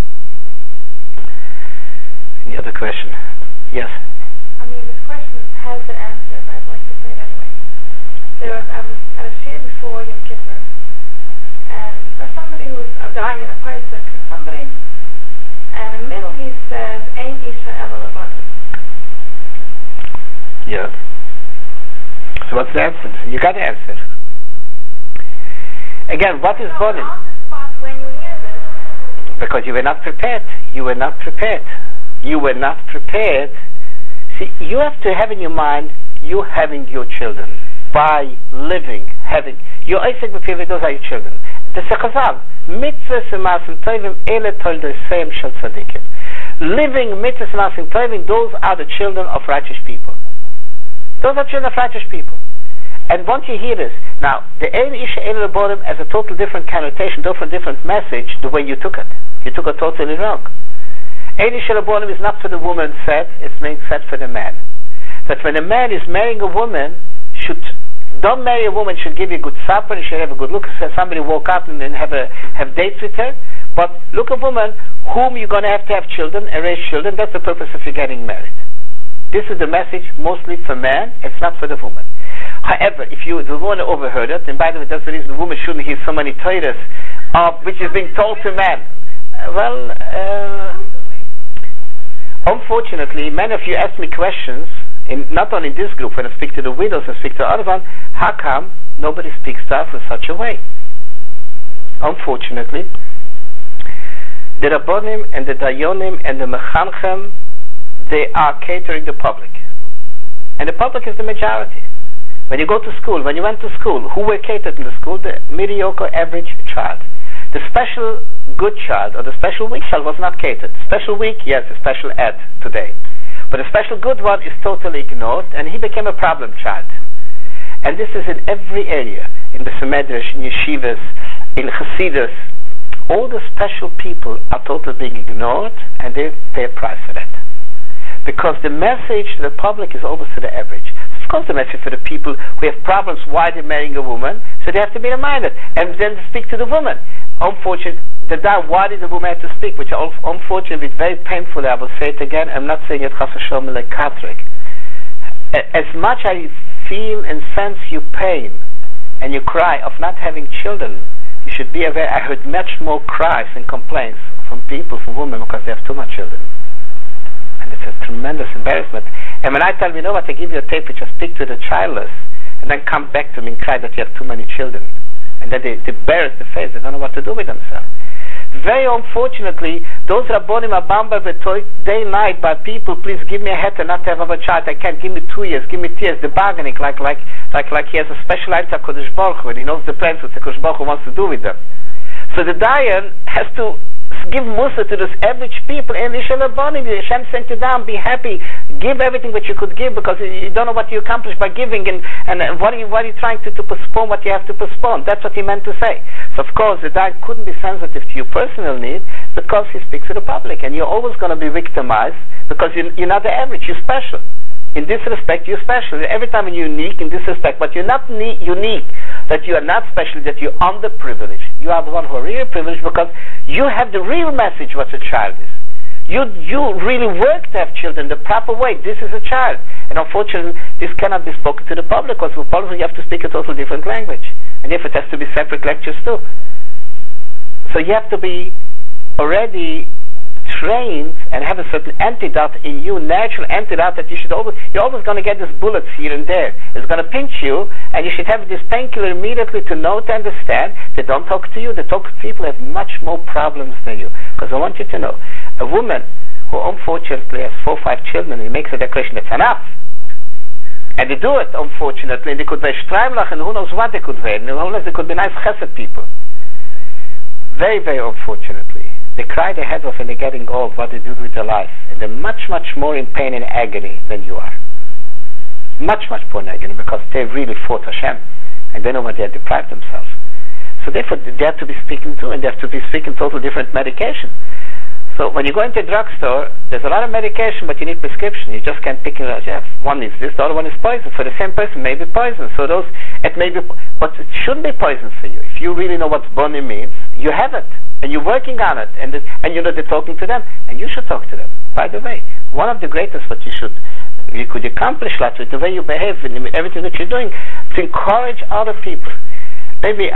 Any other question? Yes? I mean, this question has been answered, but I'd like to say it anyway. I was at a shir before Yom Kippur, and there's somebody who was dying in a paisa, somebody, and in the middle he says, Ein Isha Ela Levada. Yeah. So what's the answer? You got the answer. Again, what is body? On the spot when you hear this. Because you were not prepared. You were not prepared. You were not prepared. See, you have to have in your mind, you having your children. By living, having. Your Isaac B'Piv, those are your children. The Sechazal, mitzvahs and masim tovim, ele toldoseim shel tzadikim. living mitzvahs and asking tovim, those are the children of righteous people. Those are children of righteous people. And once you hear this, now, the Ein Isha Ein Rabbonim has a total different connotation, different message, the way you took it. You took it totally wrong. Ein Isha Rabbonim is not for the woman said, it's being said for the man. That when a man is marrying a woman, don't marry a woman, should give you a good supper, and should have a good look, so somebody walk out and have dates with her, but look a woman whom you're going to have children and raise children, that's the purpose of you getting married. This is the message mostly for man, it's not for the woman. However, if the woman overheard it, and by the way, that's the reason the woman shouldn't hear so many Torahs which is being told to men. Unfortunately, many of you ask me questions, not only in this group, when I speak to the widows, I speak to other ones, how come nobody speaks to us in such a way? Unfortunately, the Rabbonim and the Dayonim and the Mechanchem, they are catering the public. And the public is the majority. When you go to school, when you went to school, who were catered in the school? The mediocre, average child. The special good child or the special weak child was not catered. Special weak, yes, a special ed today. But the special good one is totally ignored, and he became a problem child. And this is in every area, in the Medrash, in yeshivas, in Hasidus. All the special people are totally being ignored, and they pay a price for that. Because the message to the public is always to the average. Of course, the message for the people who have problems why they're marrying a woman, so they have to be reminded, and then speak to the woman. Unfortunately, why did the woman have to speak? Which unfortunately, very painfully, I will say it again. I'm not saying it chas v'shalom like Katrik. As much I feel and sense your pain and you cry of not having children, you should be aware. I heard much more cries and complaints from people, from women, because they have too much children. And it's a tremendous embarrassment. And when I tell them, you know what, I give you a tape which I speak to the childless, and then come back to me and cry that you have too many children. And then they embarrass the face, they don't know what to do with themselves. Very unfortunately, those Rabbonim are bombarded day and night by people, please give me a heter not to have a child, I can't, give me 2 years, give me 3 years, the bargaining, like he has a special line to HaKadosh Baruch Hu, and he knows the plans what HaKadosh Baruch Hu wants to do with them. So the Dayan has to give musa to those average people, and Hashem sent you down, be happy, give everything that you could give, because you don't know what you accomplished by giving, and what are you trying to postpone what you have to postpone. That's what he meant to say. So of course the dad couldn't be sensitive to your personal need, because he speaks to the public, and you're always going to be victimized, because you're not the average, you're special. In this respect, you're special. Every time you're unique in this respect, but you're not unique, that you are not special, that you're underprivileged. You are the one who are really privileged because you have the real message what a child is. You really work to have children the proper way. This is a child. And unfortunately, this cannot be spoken to the public, because for public you have to speak a totally different language. And if it has to be separate lectures too. So you have to be already trained and have a certain antidote in you, natural antidote, that you're always going to get these bullets here and there. It's going to pinch you, and you should have this painkiller immediately to know, to understand. They don't talk to you, they talk to people who have much more problems than you. Because I want you to know, a woman who unfortunately has 4 or 5 children, and makes a declaration that's enough, and they do it unfortunately, and they could be streimlach, and who knows what they could be, and who knows, they could be nice chesed people. Very, very unfortunately, they cry their heads off and they're getting old, what they do with their life, and they're much, much more in pain and agony than you are. Much, much more in agony, because they really fought Hashem, and they know what they have deprived themselves. So therefore they have to be speaking to, and they have to be speaking totally different medication. So when you go into a drugstore, there's a lot of medication, but you need prescription. You just can't pick it out. Yeah, one is this, the other one is poison. For the same person, maybe poison. So it may be, but it shouldn't be poison for you. If you really know what boni means, you have it, and you're working on it, and you know they're talking to them, and you should talk to them. By the way, one of the greatest what you could accomplish that with the way you behave and everything that you're doing, to encourage other people. Maybe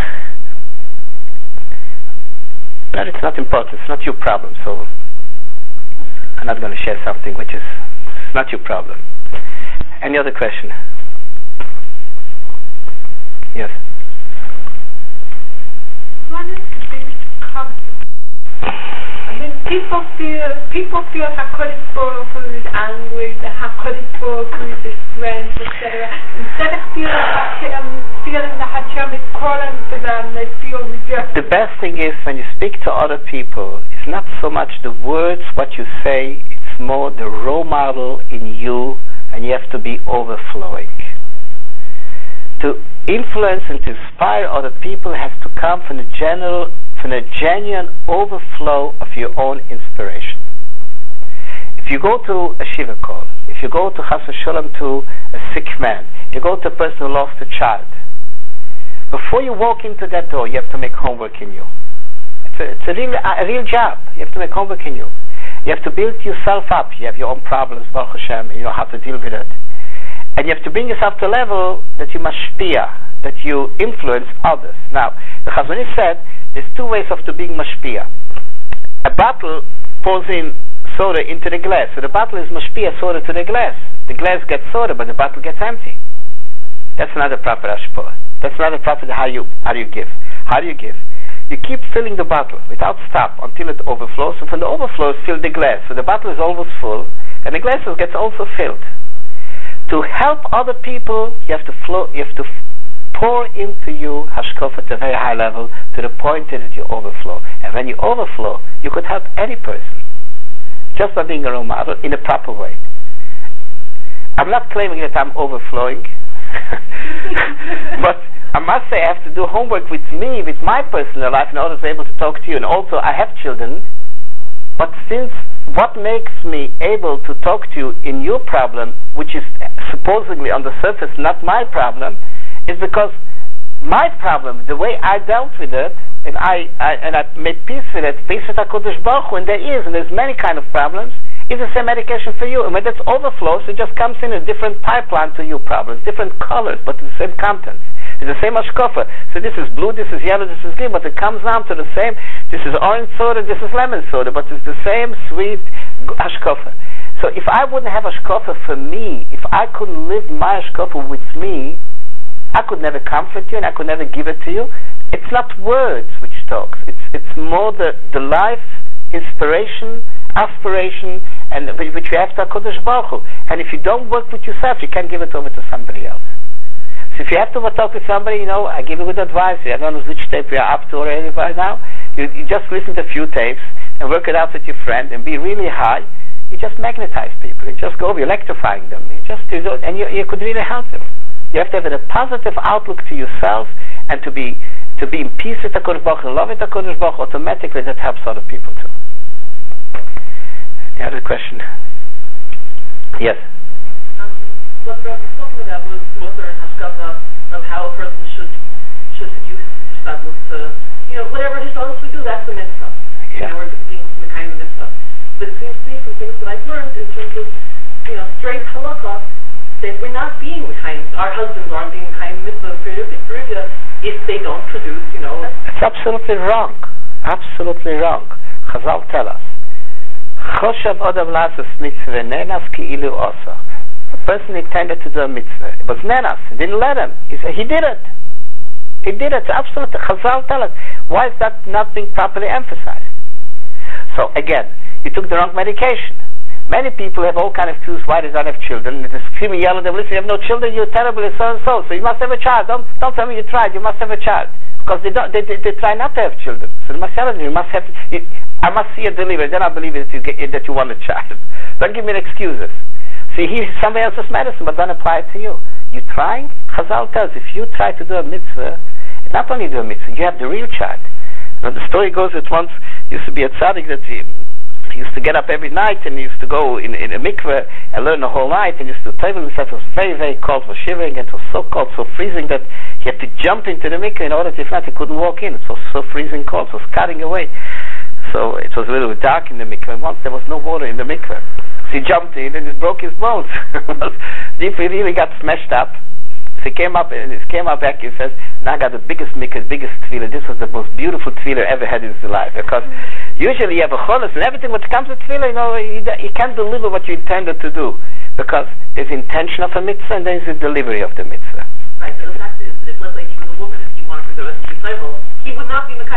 but it's not important, it's not your problem, so I'm not going to share something which is not your problem. Any other question? Yes? One is the concept. I mean, people feel HaKadosh Baruch Hu is angry, the HaKadosh Baruch Hu is his friend, etc. Instead of feeling that Hashem is calling to them, they feel rejected. The best thing is when you speak to other people, it's not so much the words, what you say, it's more the role model in you, and you have to be overflowing. To influence and to inspire other people has to come from a genuine overflow of your own inspiration. If you go to a shiva call, if you go to Chas v'Sholom to a sick man, you go to a person who lost a child, before you walk into that door, you have to make homework in you. It's a real job. You have to make homework in you. You have to build yourself up. You have your own problems, Baruch Hashem, and you know how to deal with it. And you have to bring yourself to a level that you mashpia, that you influence others. Now, the Chazon Ish said, there's two ways of being mashpia. A bottle pours in soda into the glass, so the bottle is mashpia soda to the glass. The glass gets soda, but the bottle gets empty. That's not the proper ashpah. That's not the proper how you give. How do you give? You keep filling the bottle without stop until it overflows. So from the overflow, fill the glass. So the bottle is almost full, and the glass gets also filled. To help other people, you have to pour into you hashkafa at a very high level to the point that you overflow. And when you overflow, you could help any person just by being a role model in a proper way. I'm not claiming that I'm overflowing, but I must say I have to do homework with me, with my personal life, in order to be able to talk to you. And also, I have children, but since what makes me able to talk to you in your problem, which is supposedly on the surface not my problem, is because my problem, the way I dealt with it, and I made peace with it, peace with HaKadosh Baruch Hu, and there's many kind of problems, is the same medication for you. And when that overflows, it just comes in a different pipeline to your problems, different colors, but the same contents. It's the same hashkafa. So this is blue, this is yellow, this is green, but it comes down to the same. This is orange soda, this is lemon soda, but it's the same sweet hashkafa. So if I wouldn't have hashkafa for me, if I couldn't live my hashkafa with me, I could never comfort you and I could never give it to you. It's not words which talks. It's more the life, inspiration, aspiration, and which you have to HaKadosh Baruch Hu. And if you don't work with yourself, you can't give it over to somebody else. So if you have to talk with somebody, I give you good advice. I don't know which tape we are up to already by now. You just listen to a few tapes and work it out with your friend and be really high. You just magnetize people. You just go electrifying them. You could really help them. You have to have a positive outlook to yourself and to be in peace with HaKadosh Baruch Hu and love with HaKadosh Baruch Hu. Automatically that helps other people too. The other question? Yes? What Rob was talking about was Mutter and Hashkafa, of how a person should use Hishtadlut to, whatever Hishtadlut we do, that's the mitzvah. Yeah. Or being the kind of mitzvah. But it seems to me from things that I've learned in terms of, straight halakha, that we're not being kind. Our husbands aren't being kind mitzvah if they don't produce, It's absolutely wrong. Absolutely wrong. Chazal tell us. Choshav Adam Lasas Mitzvah Nenas Ki Ilu Osa. A person intended to do a mitzvah. It was nenas. He didn't let him. He said, he did it. He did it. Absolutely. Chazal tell us. Why is that not being properly emphasized? So again, you took the wrong medication. Many people have all kind of excuse why they don't have children. They scream and yell at them, listen, you have no children, you're terrible, and so and so. So you must have a child. Don't tell me you tried. You must have a child. Because they try not to have children. So they must tell you must have. I must see a delivery. Then I believe that you want a child. Don't give me excuses. See, here's somebody else's medicine, but don't apply it to you. You trying? Chazal tells, if you try to do a mitzvah, not only do a mitzvah, you have the real child. Now the story goes that once used to be a tzaddik that he used to get up every night and he used to go in a mikveh and learn the whole night and used to tell himself it was very, very cold, it was shivering, and it was so cold, so freezing that he had to jump into the mikveh in order to, if not, he couldn't walk in. It was so freezing cold, it was cutting away. So it was a little dark in the mikveh, and once there was no water in the mikveh. So he jumped in and he broke his bones. He really got smashed up. So he came up back, he says, now I got the biggest mikveh, biggest tefillah. This was the most beautiful tefillah ever had in his life. Because usually you have a cholos and everything which comes with tefillah, you can't deliver what you intended to do. Because there's intention of a mitzvah and there's the delivery of the mitzvah. Right, so the fact is that if, let's say, he was a woman and he wanted to do it, he would not be the kind of mitzvah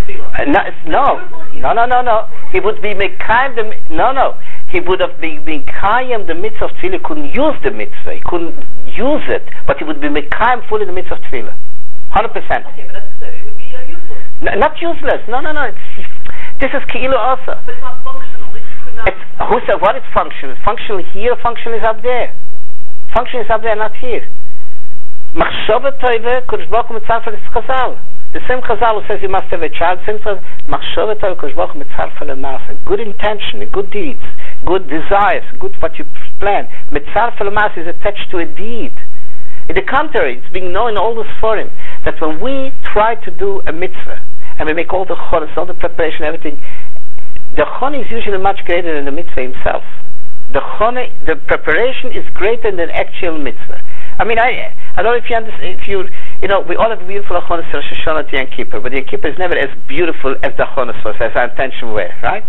No. He would be mekayim the He would have been mekayim the mitzvah of tefillah. He couldn't use the mitzvah. He couldn't use it, but he would be mekayim fully the mitzvah of tefillah. 100%. Okay, but it would be useless. Not useless. No. This is keilu also. But it's not functional. Who said what is functional? Functional here, functional is up there. Function is up there, not here. Machshava toive, Kodesh Baruch Hu mitzarfa l'chazal. The same chazal who says you must have a child, same chazal, Machshava toive, Kodesh Baruch Hu mitzarfa l'masa. Good intention, good deeds, good desires, good what you plan. Mitzarfa l'masa is attached to a deed. In the contrary, it's being known in all the forum that when we try to do a mitzvah, and we make all the choros, all the preparation, everything, the chon is usually much greater than the mitzvah himself. The preparation is greater than the actual mitzvah. I mean, I don't know if you understand. We all have beautiful achonos Rosh Hashanah to Yom Kippur, but Yom Kippur is never as beautiful as the achonos was, as our intention were, right?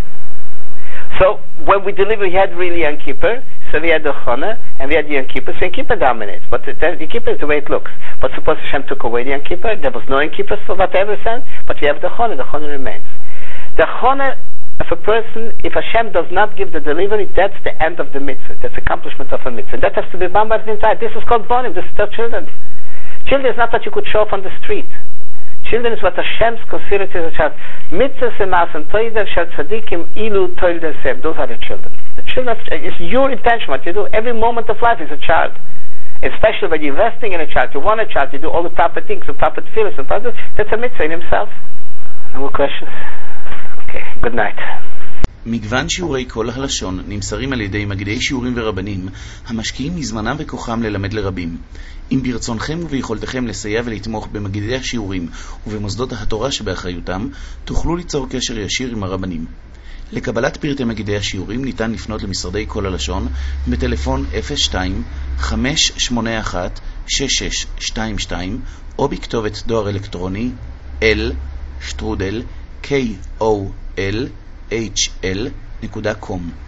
So when we deliver, we had really Yom Kippur, so we had the Chana, and we had Yom Kippur, so Yom Kippur dominates. But the Yom Kippur is the way it looks. But suppose Hashem took away the Yom Kippur, there was no Yom Kippur for whatever sense, but we have the Chana remains. The Chana of a person, if Hashem does not give the delivery, that's the end of the mitzvah, that's accomplishment of a mitzvah. That has to be bombarded inside. This is called bonim, this is still children. Children is not what you could show up on the street. Children is what Hashem considers as a child. Mitzvah semas and toider shel tzadikim ilu toider seb. Those are the children. The children is your intention. What you do every moment of life is a child. Especially when you're investing in a child, you want a child, you do all the proper things, the proper tefillas and proper. That's a mitzvah in himself. No more questions? Okay. Good night. מגוון שיעורי כל הלשון נמסרים על ידי מגידי שיעורים ורבנים המשקיעים מזמנם וכוחם ללמד לרבים. אם ברצונכם וביכולתכם לסייע ולתמוך במגידי השיעורים ובמוסדות התורה שבאחריותם, תוכלו ליצור קשר ישיר עם הרבנים. לקבלת פרטי מגידי השיעורים ניתן לפנות למשרדי כל הלשון בטלפון 02-581-6622 או בכתובת דואר אלקטרוני l@kol.hl.com